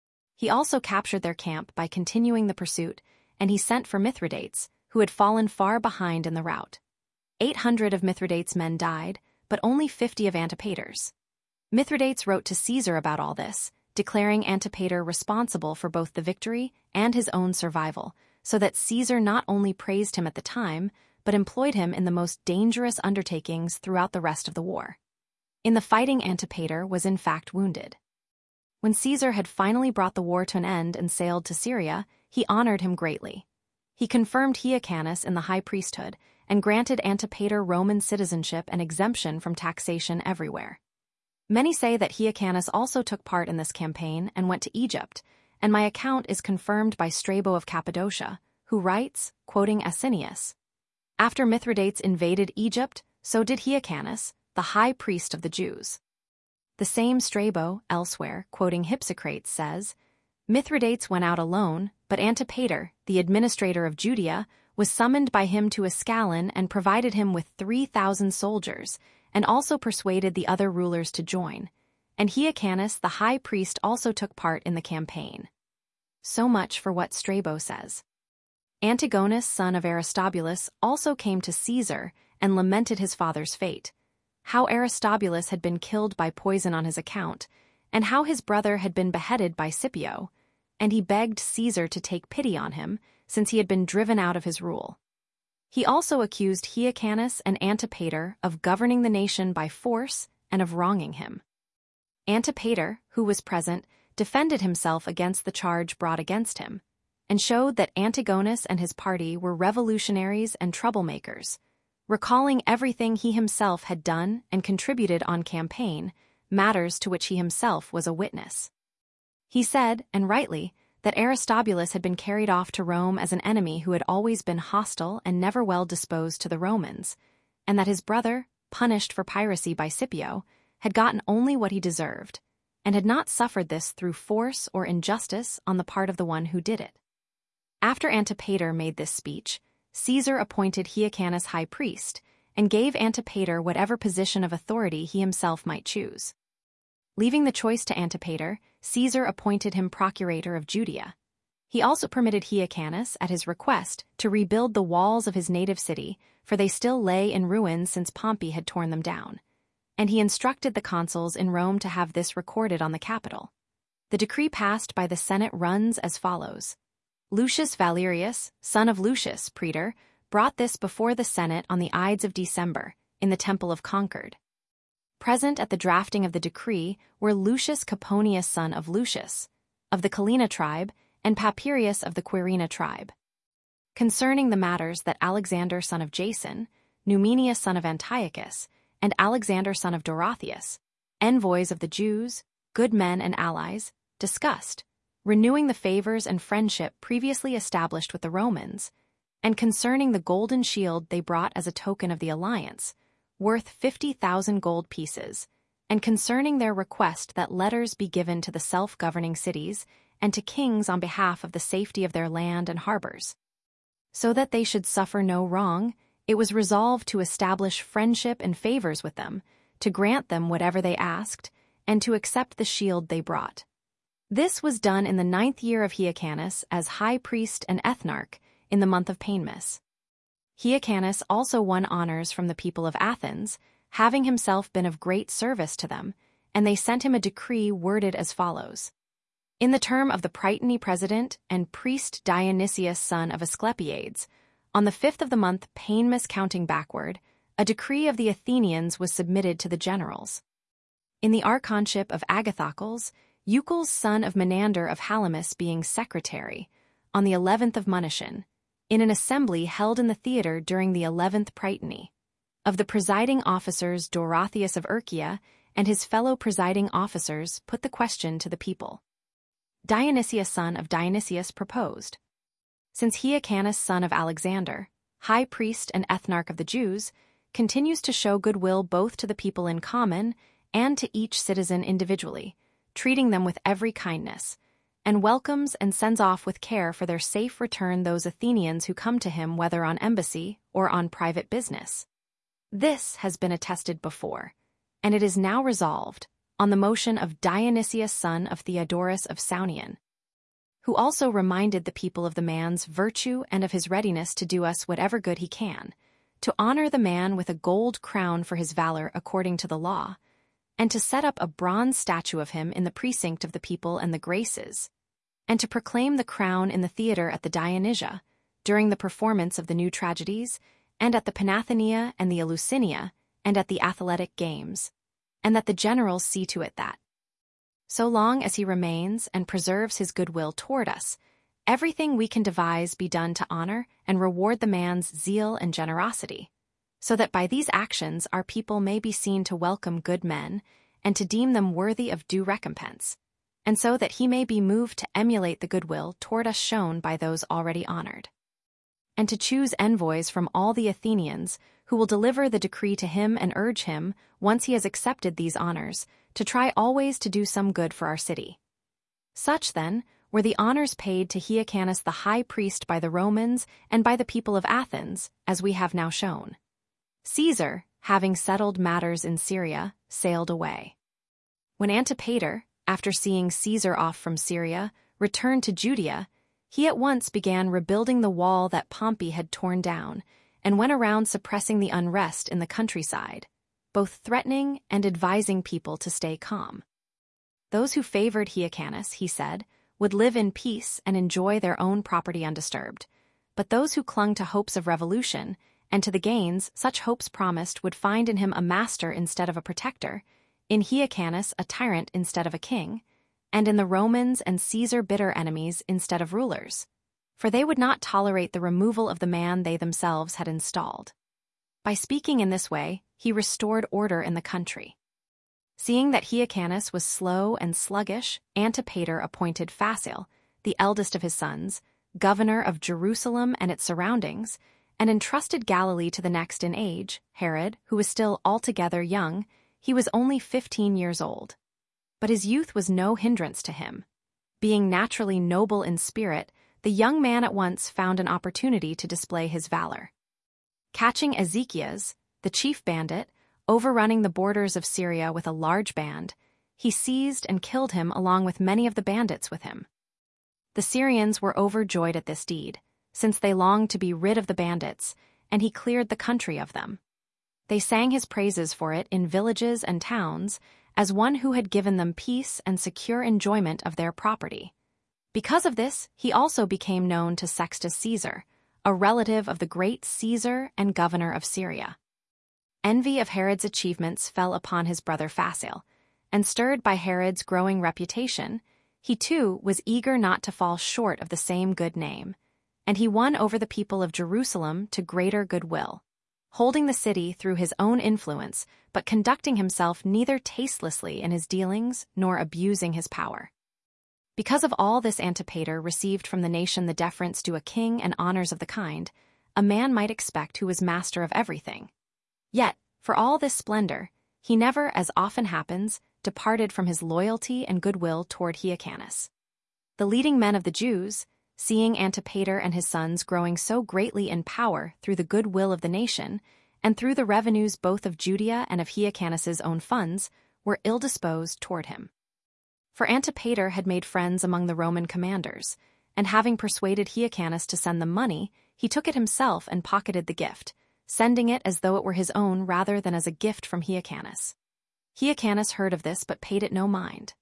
He also captured their camp by continuing the pursuit, and he sent for Mithridates, who had fallen far behind in the rout. 800 of Mithridates' men died, but only 50 of Antipater's. Mithridates wrote to Caesar about all this, declaring Antipater responsible for both the victory and his own survival, so that Caesar not only praised him at the time, but employed him in the most dangerous undertakings throughout the rest of the war. In the fighting, Antipater was in fact wounded. When Caesar had finally brought the war to an end and sailed to Syria, he honored him greatly. He confirmed Hyrcanus in the high priesthood and granted Antipater Roman citizenship and exemption from taxation everywhere. Many say that Hyrcanus also took part in this campaign and went to Egypt, and my account is confirmed by Strabo of Cappadocia, who writes, quoting Asinius, "After Mithridates invaded Egypt, so did Hyrcanus, the high priest of the Jews." The same Strabo, elsewhere, quoting Hypsicrates, says, "Mithridates went out alone, but Antipater, the administrator of Judea, was summoned by him to Ascalon and provided him with 3,000 soldiers, and also persuaded the other rulers to join, and Hyrcanus the high priest also took part in the campaign." So much for what Strabo says. Antigonus, son of Aristobulus, also came to Caesar and lamented his father's fate, how Aristobulus had been killed by poison on his account, and how his brother had been beheaded by Scipio, and he begged Caesar to take pity on him, since he had been driven out of his rule. He also accused Hyrcanus and Antipater of governing the nation by force and of wronging him. Antipater, who was present, defended himself against the charge brought against him, and showed that Antigonus and his party were revolutionaries and troublemakers, recalling everything he himself had done and contributed on campaign, matters to which he himself was a witness. He said, and rightly, that Aristobulus had been carried off to Rome as an enemy who had always been hostile and never well disposed to the Romans, and that his brother, punished for piracy by Scipio, had gotten only what he deserved, and had not suffered this through force or injustice on the part of the one who did it. After Antipater made this speech, Caesar appointed Hyrcanus high priest, and gave Antipater whatever position of authority he himself might choose. Leaving the choice to Antipater, Caesar appointed him procurator of Judea. He also permitted Hyrcanus, at his request, to rebuild the walls of his native city, for they still lay in ruins since Pompey had torn them down. And he instructed the consuls in Rome to have this recorded on the Capitol. The decree passed by the Senate runs as follows. Lucius Valerius, son of Lucius, praetor, brought this before the Senate on the Ides of December, in the Temple of Concord. Present at the drafting of the decree were Lucius Caponius, son of Lucius, of the Calina tribe, and Papirius of the Quirina tribe. Concerning the matters that Alexander, son of Jason, Numenius, son of Antiochus, and Alexander, son of Dorotheus, envoys of the Jews, good men and allies, discussed, renewing the favors and friendship previously established with the Romans, and concerning the golden shield they brought as a token of the alliance, worth 50,000 gold pieces, and concerning their request that letters be given to the self-governing cities and to kings on behalf of the safety of their land and harbors. So that they should suffer no wrong, it was resolved to establish friendship and favors with them, to grant them whatever they asked, and to accept the shield they brought. This was done in the 9th year of Hyrcanus as high priest and ethnarch in the month of Painmus. Hyrcanus also won honors from the people of Athens, having himself been of great service to them, and they sent him a decree worded as follows. In the term of the Prytany president and priest Dionysius son of Asclepiades, on the 5th of the month Panemus counting backward, a decree of the Athenians was submitted to the generals. In the archonship of Agathocles, Eucles son of Menander of Halimus being secretary, on the 11th of Monetian, in an assembly held in the theatre during the 11th Prytany, of the presiding officers Dorotheus of Urkia and his fellow presiding officers put the question to the people. Dionysius son of Dionysius proposed. Since Hyrcanus son of Alexander, high priest and ethnarch of the Jews, continues to show goodwill both to the people in common and to each citizen individually, treating them with every kindness, and welcomes and sends off with care for their safe return those Athenians who come to him whether on embassy or on private business. This has been attested before, and it is now resolved, on the motion of Dionysius son of Theodorus of Saunion, who also reminded the people of the man's virtue and of his readiness to do us whatever good he can, to honor the man with a gold crown for his valor according to the law, and to set up a bronze statue of him in the precinct of the people and the Graces, and to proclaim the crown in the theatre at the Dionysia, during the performance of the new tragedies, and at the Panathenaea and the Eleusinia, and at the athletic games, and that the generals see to it that, so long as he remains and preserves his goodwill toward us, everything we can devise be done to honor and reward the man's zeal and generosity, so that by these actions our people may be seen to welcome good men and to deem them worthy of due recompense, and so that he may be moved to emulate the goodwill toward us shown by those already honored, and to choose envoys from all the Athenians who will deliver the decree to him and urge him, once he has accepted these honors, to try always to do some good for our city. Such, then, were the honors paid to Hyrcanus the high priest by the Romans and by the people of Athens, as we have now shown. Caesar, having settled matters in Syria, sailed away. When Antipater, after seeing Caesar off from Syria, returned to Judea, he at once began rebuilding the wall that Pompey had torn down, and went around suppressing the unrest in the countryside, both threatening and advising people to stay calm. Those who favored Hyrcanus, he said, would live in peace and enjoy their own property undisturbed, but those who clung to hopes of revolution and to the gains such hopes promised would find in him a master instead of a protector, in Hyrcanus a tyrant instead of a king, and in the Romans and Caesar bitter enemies instead of rulers, for they would not tolerate the removal of the man they themselves had installed. By speaking in this way, he restored order in the country. Seeing that Hyrcanus was slow and sluggish, Antipater appointed Facile, the eldest of his sons, governor of Jerusalem and its surroundings, and entrusted Galilee to the next in age, Herod, who was still altogether young. He was only 15 years old. But his youth was no hindrance to him. Being naturally noble in spirit, the young man at once found an opportunity to display his valor. Catching Ezekias, the chief bandit, overrunning the borders of Syria with a large band, he seized and killed him along with many of the bandits with him. The Syrians were overjoyed at this deed, since they longed to be rid of the bandits, and he cleared the country of them. They sang his praises for it in villages and towns, as one who had given them peace and secure enjoyment of their property. Because of this, he also became known to Sextus Caesar, a relative of the great Caesar and governor of Syria. Envy of Herod's achievements fell upon his brother Facile, and stirred by Herod's growing reputation, he too was eager not to fall short of the same good name, and he won over the people of Jerusalem to greater goodwill, holding the city through his own influence, but conducting himself neither tastelessly in his dealings nor abusing his power. Because of all this, Antipater received from the nation the deference due a king and honors of the kind a man might expect who was master of everything. Yet, for all this splendor, he never, as often happens, departed from his loyalty and goodwill toward Hyrcanus. The leading men of the Jews, seeing Antipater and his sons growing so greatly in power through the goodwill of the nation, and through the revenues both of Judea and of Hyrcanus's own funds, were ill-disposed toward him. For Antipater had made friends among the Roman commanders, and having persuaded Hyrcanus to send them money, he took it himself and pocketed the gift, sending it as though it were his own rather than as a gift from Hyrcanus. Hyrcanus heard of this but paid it no mind.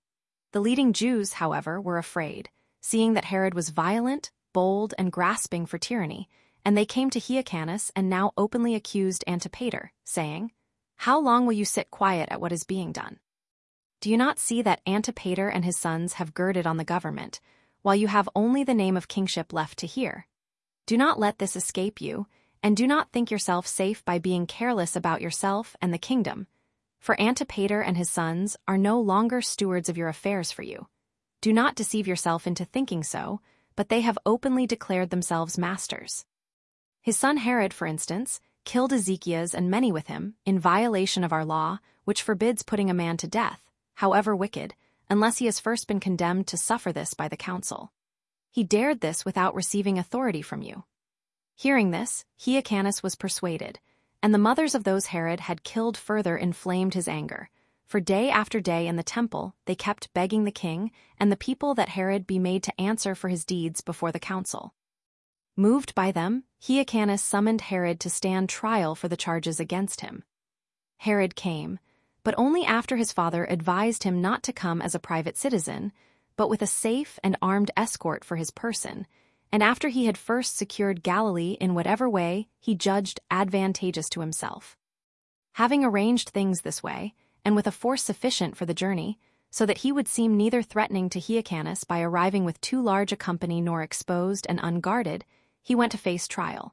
The leading Jews, however, were afraid, seeing that Herod was violent, bold, and grasping for tyranny, and they came to Hyrcanus and now openly accused Antipater, saying, "How long will you sit quiet at what is being done? Do you not see that Antipater and his sons have girded on the government, while you have only the name of kingship left to hear? Do not let this escape you, and do not think yourself safe by being careless about yourself and the kingdom, for Antipater and his sons are no longer stewards of your affairs for you. Do not deceive yourself into thinking so, but they have openly declared themselves masters." His son Herod, for instance, killed Ezekias and many with him, in violation of our law, which forbids putting a man to death, however wicked, unless he has first been condemned to suffer this by the council. He dared this without receiving authority from you. Hearing this, Hyrcanus was persuaded, and the mothers of those Herod had killed further inflamed his anger. For day after day in the temple they kept begging the king and the people that Herod be made to answer for his deeds before the council. Moved by them, Hyrcanus summoned Herod to stand trial for the charges against him. Herod came, but only after his father advised him not to come as a private citizen, but with a safe and armed escort for his person, and after he had first secured Galilee in whatever way he judged advantageous to himself. Having arranged things this way, and with a force sufficient for the journey, so that he would seem neither threatening to Hyrcanus by arriving with too large a company nor exposed and unguarded, he went to face trial.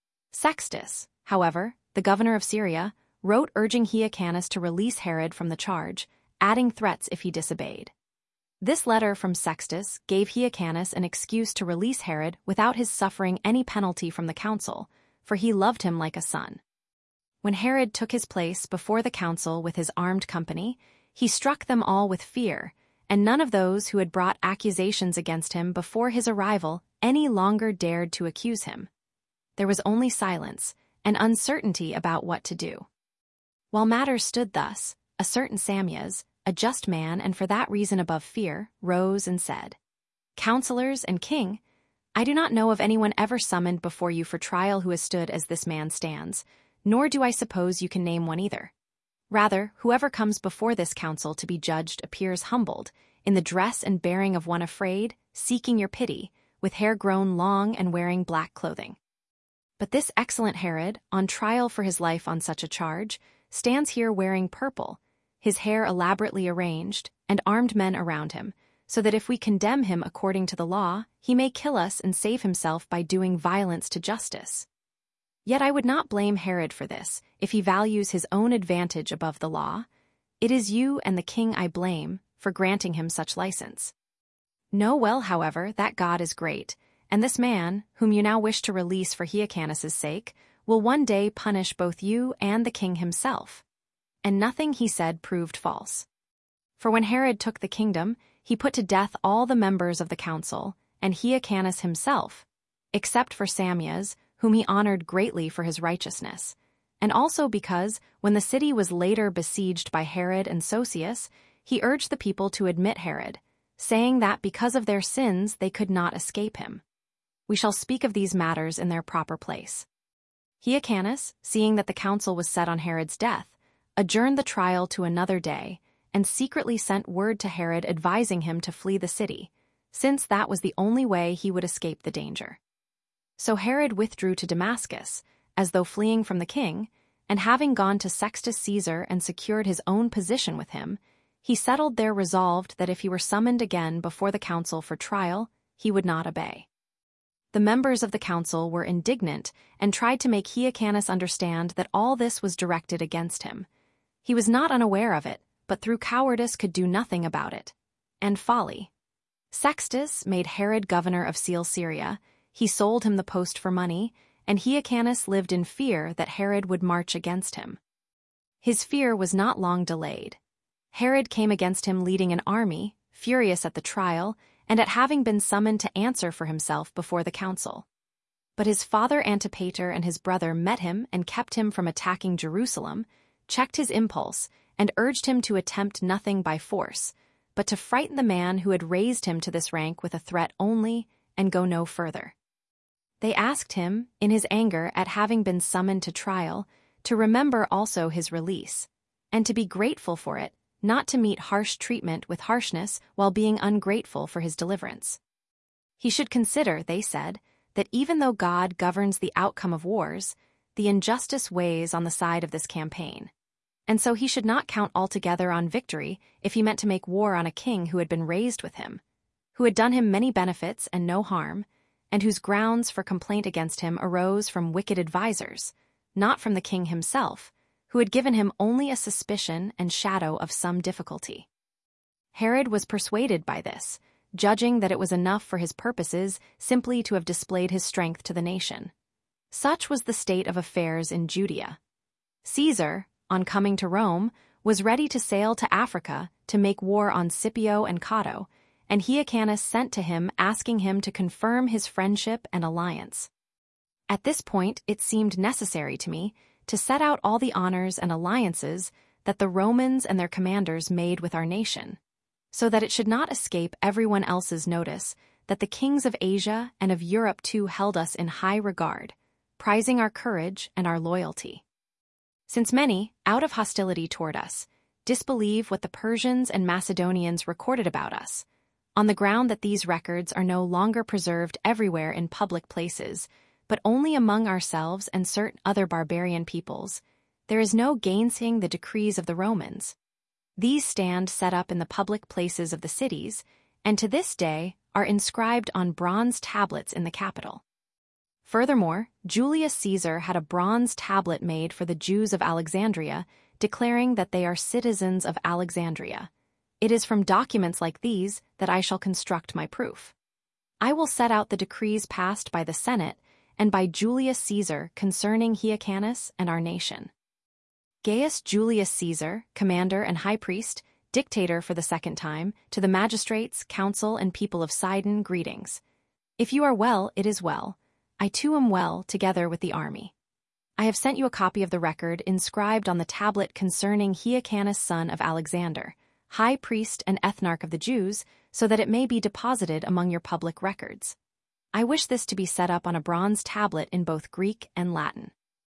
Sextus, however, the governor of Syria, wrote urging Hyrcanus to release Herod from the charge, adding threats if he disobeyed. This letter from Sextus gave Hyrcanus an excuse to release Herod without his suffering any penalty from the council, for he loved him like a son. When Herod took his place before the council with his armed company, he struck them all with fear, and none of those who had brought accusations against him before his arrival any longer dared to accuse him. There was only silence and uncertainty about what to do. While matters stood thus, a certain Sammias, a just man and for that reason above fear, rose and said, "Counselors and king, I do not know of anyone ever summoned before you for trial who has stood as this man stands, nor do I suppose you can name one either. Rather, whoever comes before this council to be judged appears humbled, in the dress and bearing of one afraid, seeking your pity, with hair grown long and wearing black clothing. But this excellent Herod, on trial for his life on such a charge, stands here wearing purple, his hair elaborately arranged, and armed men around him, so that if we condemn him according to the law, he may kill us and save himself by doing violence to justice. Yet I would not blame Herod for this, if he values his own advantage above the law. It is you and the king I blame for granting him such license. Know well, however, that God is great, and this man, whom you now wish to release for Hyrcanus' sake, will one day punish both you and the king himself." And nothing he said proved false. For when Herod took the kingdom, he put to death all the members of the council, and Hyrcanus himself, except for Sammias, whom he honored greatly for his righteousness, and also because, when the city was later besieged by Herod and Sosius, he urged the people to admit Herod, saying that because of their sins they could not escape him. We shall speak of these matters in their proper place. Hyrcanus, seeing that the council was set on Herod's death, adjourned the trial to another day, and secretly sent word to Herod advising him to flee the city, since that was the only way he would escape the danger. So Herod withdrew to Damascus, as though fleeing from the king, and having gone to Sextus Caesar and secured his own position with him, he settled there resolved that if he were summoned again before the council for trial, he would not obey. The members of the council were indignant and tried to make Hyrcanus understand that all this was directed against him. He was not unaware of it, but through cowardice could do nothing about it. And folly. Sextus made Herod governor of Syria. He sold him the post for money, and Hyrcanus lived in fear that Herod would march against him. His fear was not long delayed. Herod came against him leading an army, furious at the trial, and at having been summoned to answer for himself before the council. But his father Antipater and his brother met him and kept him from attacking Jerusalem, checked his impulse, and urged him to attempt nothing by force, but to frighten the man who had raised him to this rank with a threat only, and go no further. They asked him, in his anger at having been summoned to trial, to remember also his release, and to be grateful for it, not to meet harsh treatment with harshness while being ungrateful for his deliverance. He should consider, they said, that even though God governs the outcome of wars, the injustice weighs on the side of this campaign. And so he should not count altogether on victory if he meant to make war on a king who had been raised with him, who had done him many benefits and no harm, and whose grounds for complaint against him arose from wicked advisers, not from the king himself, who had given him only a suspicion and shadow of some difficulty. Herod was persuaded by this, judging that it was enough for his purposes simply to have displayed his strength to the nation. Such was the state of affairs in Judea. Caesar, on coming to Rome, was ready to sail to Africa to make war on Scipio and Cato, and Hyrcanus sent to him asking him to confirm his friendship and alliance. At this point, it seemed necessary to me to set out all the honors and alliances that the Romans and their commanders made with our nation, so that it should not escape everyone else's notice that the kings of Asia and of Europe too held us in high regard, prizing our courage and our loyalty. Since many, out of hostility toward us, disbelieve what the Persians and Macedonians recorded about us, on the ground that these records are no longer preserved everywhere in public places, but only among ourselves and certain other barbarian peoples, there is no gainsaying the decrees of the Romans. These stand set up in the public places of the cities, and to this day are inscribed on bronze tablets in the capital. Furthermore, Julius Caesar had a bronze tablet made for the Jews of Alexandria, declaring that they are citizens of Alexandria. It is from documents like these that I shall construct my proof. I will set out the decrees passed by the Senate and by Julius Caesar concerning Hyrcanus and our nation. Gaius Julius Caesar, commander and high priest, dictator for the second time, to the magistrates, council, and people of Sidon, greetings. If you are well, it is well. I too am well, together with the army. I have sent you a copy of the record inscribed on the tablet concerning Hyrcanus son of Alexander, high priest and ethnarch of the Jews, so that it may be deposited among your public records. I wish this to be set up on a bronze tablet in both Greek and Latin.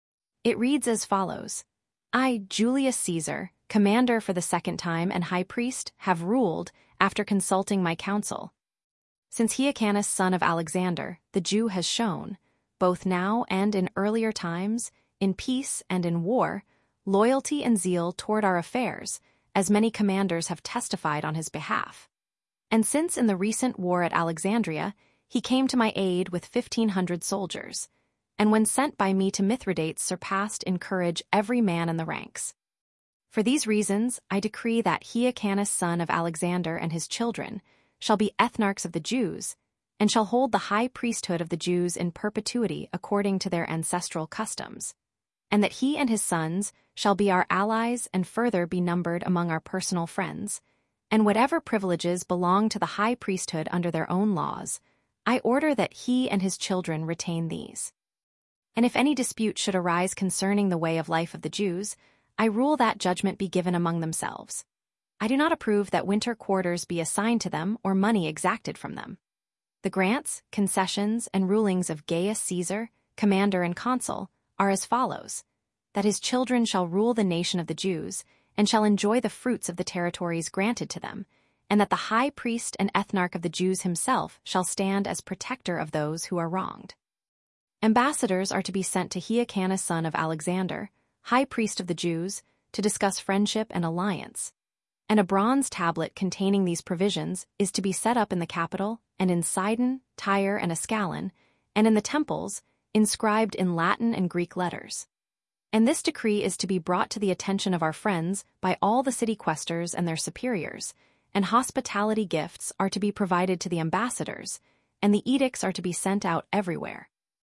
It reads as follows: I, Julius Caesar, commander for the second time and high priest, have ruled, after consulting my council. Since Hyrcanus son of Alexander, the Jew has shown, both now and in earlier times, in peace and in war, loyalty and zeal toward our affairs, as many commanders have testified on his behalf. And since in the recent war at Alexandria, he came to my aid with 1,500 soldiers, and when sent by me to Mithridates surpassed in courage every man in the ranks. For these reasons, I decree that Hyrcanus son of Alexander and his children shall be ethnarchs of the Jews, and shall hold the high priesthood of the Jews in perpetuity according to their ancestral customs, and that he and his sons shall be our allies and further be numbered among our personal friends, and whatever privileges belong to the high priesthood under their own laws, I order that he and his children retain these. And if any dispute should arise concerning the way of life of the Jews, I rule that judgment be given among themselves. I do not approve that winter quarters be assigned to them or money exacted from them. The grants, concessions, and rulings of Gaius Caesar, commander and consul, are as follows: that his children shall rule the nation of the Jews, and shall enjoy the fruits of the territories granted to them, and that the high priest and ethnarch of the Jews himself shall stand as protector of those who are wronged. Ambassadors are to be sent to Hyrcanus son of Alexander, high priest of the Jews, to discuss friendship and alliance, and a bronze tablet containing these provisions is to be set up in the capital, and in Sidon, Tyre, and Ascalon, and in the temples, inscribed in Latin and Greek letters. And this decree is to be brought to the attention of our friends by all the city quaestors and their superiors, and hospitality gifts are to be provided to the ambassadors, and the edicts are to be sent out everywhere.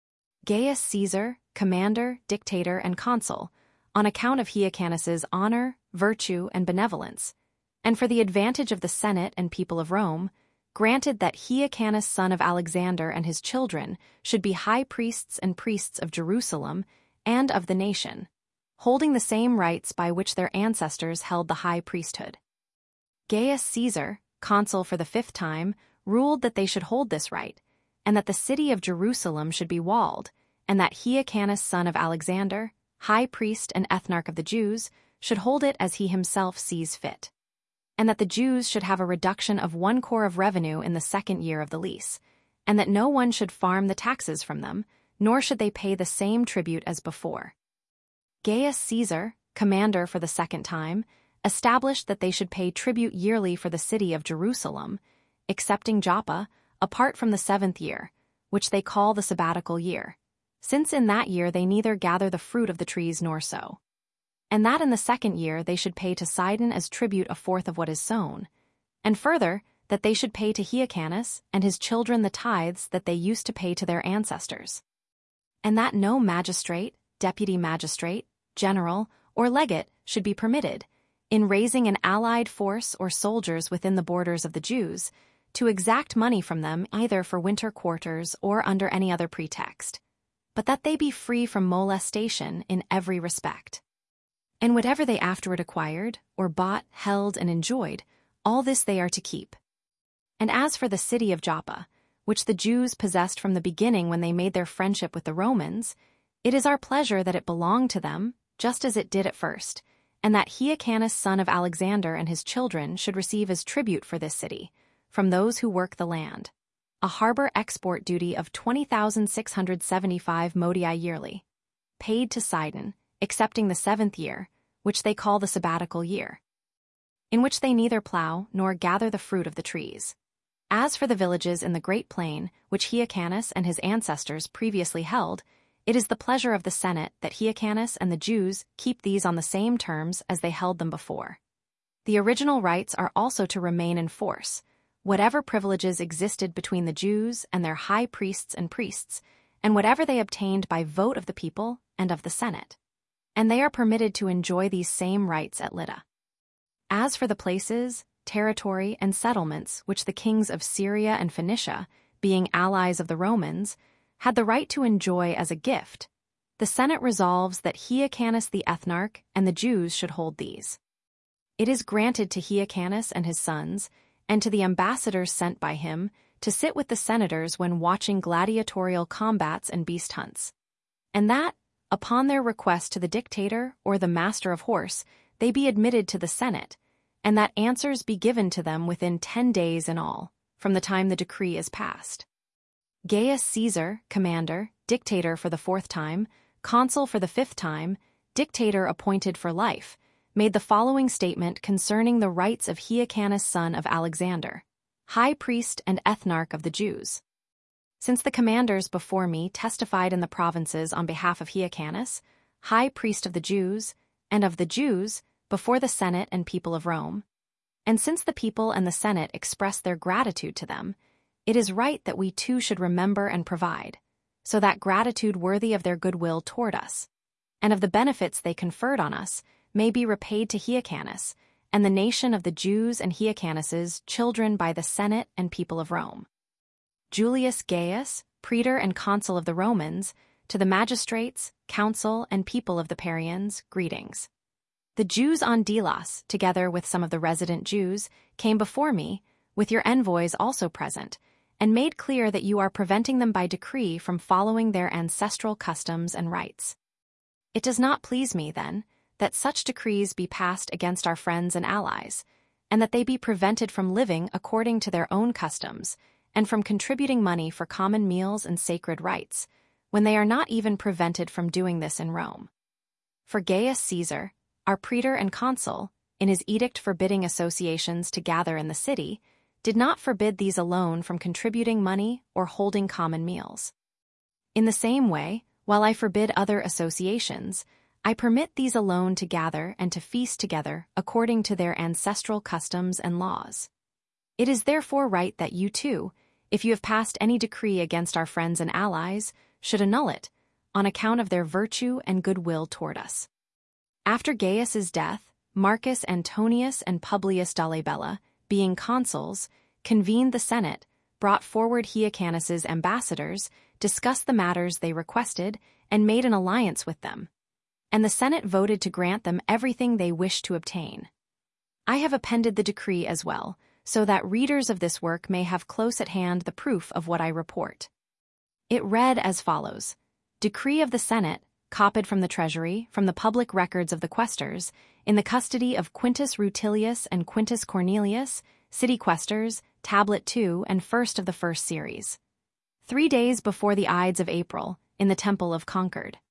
Gaius Caesar, commander, dictator, and consul, on account of Hyrcanus's honor, virtue, and benevolence, and for the advantage of the Senate and people of Rome, granted that Hyrcanus son of Alexander and his children should be high priests and priests of Jerusalem and of the nation, holding the same rights by which their ancestors held the high priesthood. Gaius Caesar, consul for the 5th time, ruled that they should hold this right, and that the city of Jerusalem should be walled, and that Hyrcanus son of Alexander, high priest and ethnarch of the Jews, should hold it as he himself sees fit. and that the Jews should have a reduction of 1 cor of revenue in the 2nd year of the lease, and that no one should farm the taxes from them, nor should they pay the same tribute as before. Gaius Caesar, commander for the 2nd time, established that they should pay tribute yearly for the city of Jerusalem, excepting Joppa, apart from the 7th year, which they call the sabbatical year, since in that year they neither gather the fruit of the trees nor sow. And that in the 2nd year they should pay to Sidon as tribute a fourth of what is sown, and further, that they should pay to Hyrcanus and his children the tithes that they used to pay to their ancestors. And that no magistrate, deputy magistrate, general, or legate should be permitted, in raising an allied force or soldiers within the borders of the Jews, to exact money from them either for winter quarters or under any other pretext, but that they be free from molestation in every respect. And whatever they afterward acquired, or bought, held, and enjoyed, all this they are to keep. And as for the city of Joppa, which the Jews possessed from the beginning when they made their friendship with the Romans, it is our pleasure that it belonged to them, just as it did at first, and that Hyrcanus son of Alexander and his children should receive as tribute for this city, from those who work the land, a harbor export duty of 20,675 modii yearly, paid to Sidon, excepting the 7th year, which they call the sabbatical year, in which they neither plow nor gather the fruit of the trees. As for the villages in the Great Plain, which Hyrcanus and his ancestors previously held, it is the pleasure of the Senate that Hyrcanus and the Jews keep these on the same terms as they held them before. The original rights are also to remain in force, whatever privileges existed between the Jews and their high priests and priests, and whatever they obtained by vote of the people and of the Senate. And they are permitted to enjoy these same rights at Lydda. As for the places, territory, and settlements which the kings of Syria and Phoenicia, being allies of the Romans, had the right to enjoy as a gift, the Senate resolves that Hyrcanus the ethnarch and the Jews should hold these. It is granted to Hyrcanus and his sons, and to the ambassadors sent by him, to sit with the senators when watching gladiatorial combats and beast hunts, and that, upon their request to the dictator or the master of horse, they be admitted to the Senate, and that answers be given to them within 10 days in all, from the time the decree is passed. Gaius Caesar, commander, dictator for the 4th time, consul for the 5th time, dictator appointed for life, made the following statement concerning the rights of Hyrcanus son of Alexander, high priest and ethnarch of the Jews. Since the commanders before me testified in the provinces on behalf of Hyrcanus, high priest of the Jews, and of the Jews, before the Senate and people of Rome, and since the people and the Senate expressed their gratitude to them, it is right that we too should remember and provide, so that gratitude worthy of their goodwill toward us, and of the benefits they conferred on us, may be repaid to Hyrcanus, and the nation of the Jews and Hyrcanus's children by the Senate and people of Rome. Julius Gaius, praetor and consul of the Romans, to the magistrates, council, and people of the Parians, greetings. The Jews on Delos, together with some of the resident Jews, came before me, with your envoys also present, and made clear that you are preventing them by decree from following their ancestral customs and rights. It does not please me, then, that such decrees be passed against our friends and allies, and that they be prevented from living according to their own customs, and from contributing money for common meals and sacred rites, when they are not even prevented from doing this in Rome. For Gaius Caesar, our praetor and consul, in his edict forbidding associations to gather in the city, did not forbid these alone from contributing money or holding common meals. In the same way, while I forbid other associations, I permit these alone to gather and to feast together according to their ancestral customs and laws. It is therefore right that you too, if you have passed any decree against our friends and allies, should annul it, on account of their virtue and goodwill toward us. After Gaius's death, Marcus Antonius and Publius Dolabella, being consuls, convened the Senate, brought forward Hyrcanus's ambassadors, discussed the matters they requested, and made an alliance with them. And the Senate voted to grant them everything they wished to obtain. I have appended the decree as well, so that readers of this work may have close at hand the proof of what I report. It read as follows: Decree of the Senate, copied from the treasury, from the public records of the quaestors, in the custody of Quintus Rutilius and Quintus Cornelius, city quaestors, tablet 2 and first of the first series. 3 days before the Ides of April, in the Temple of Concord.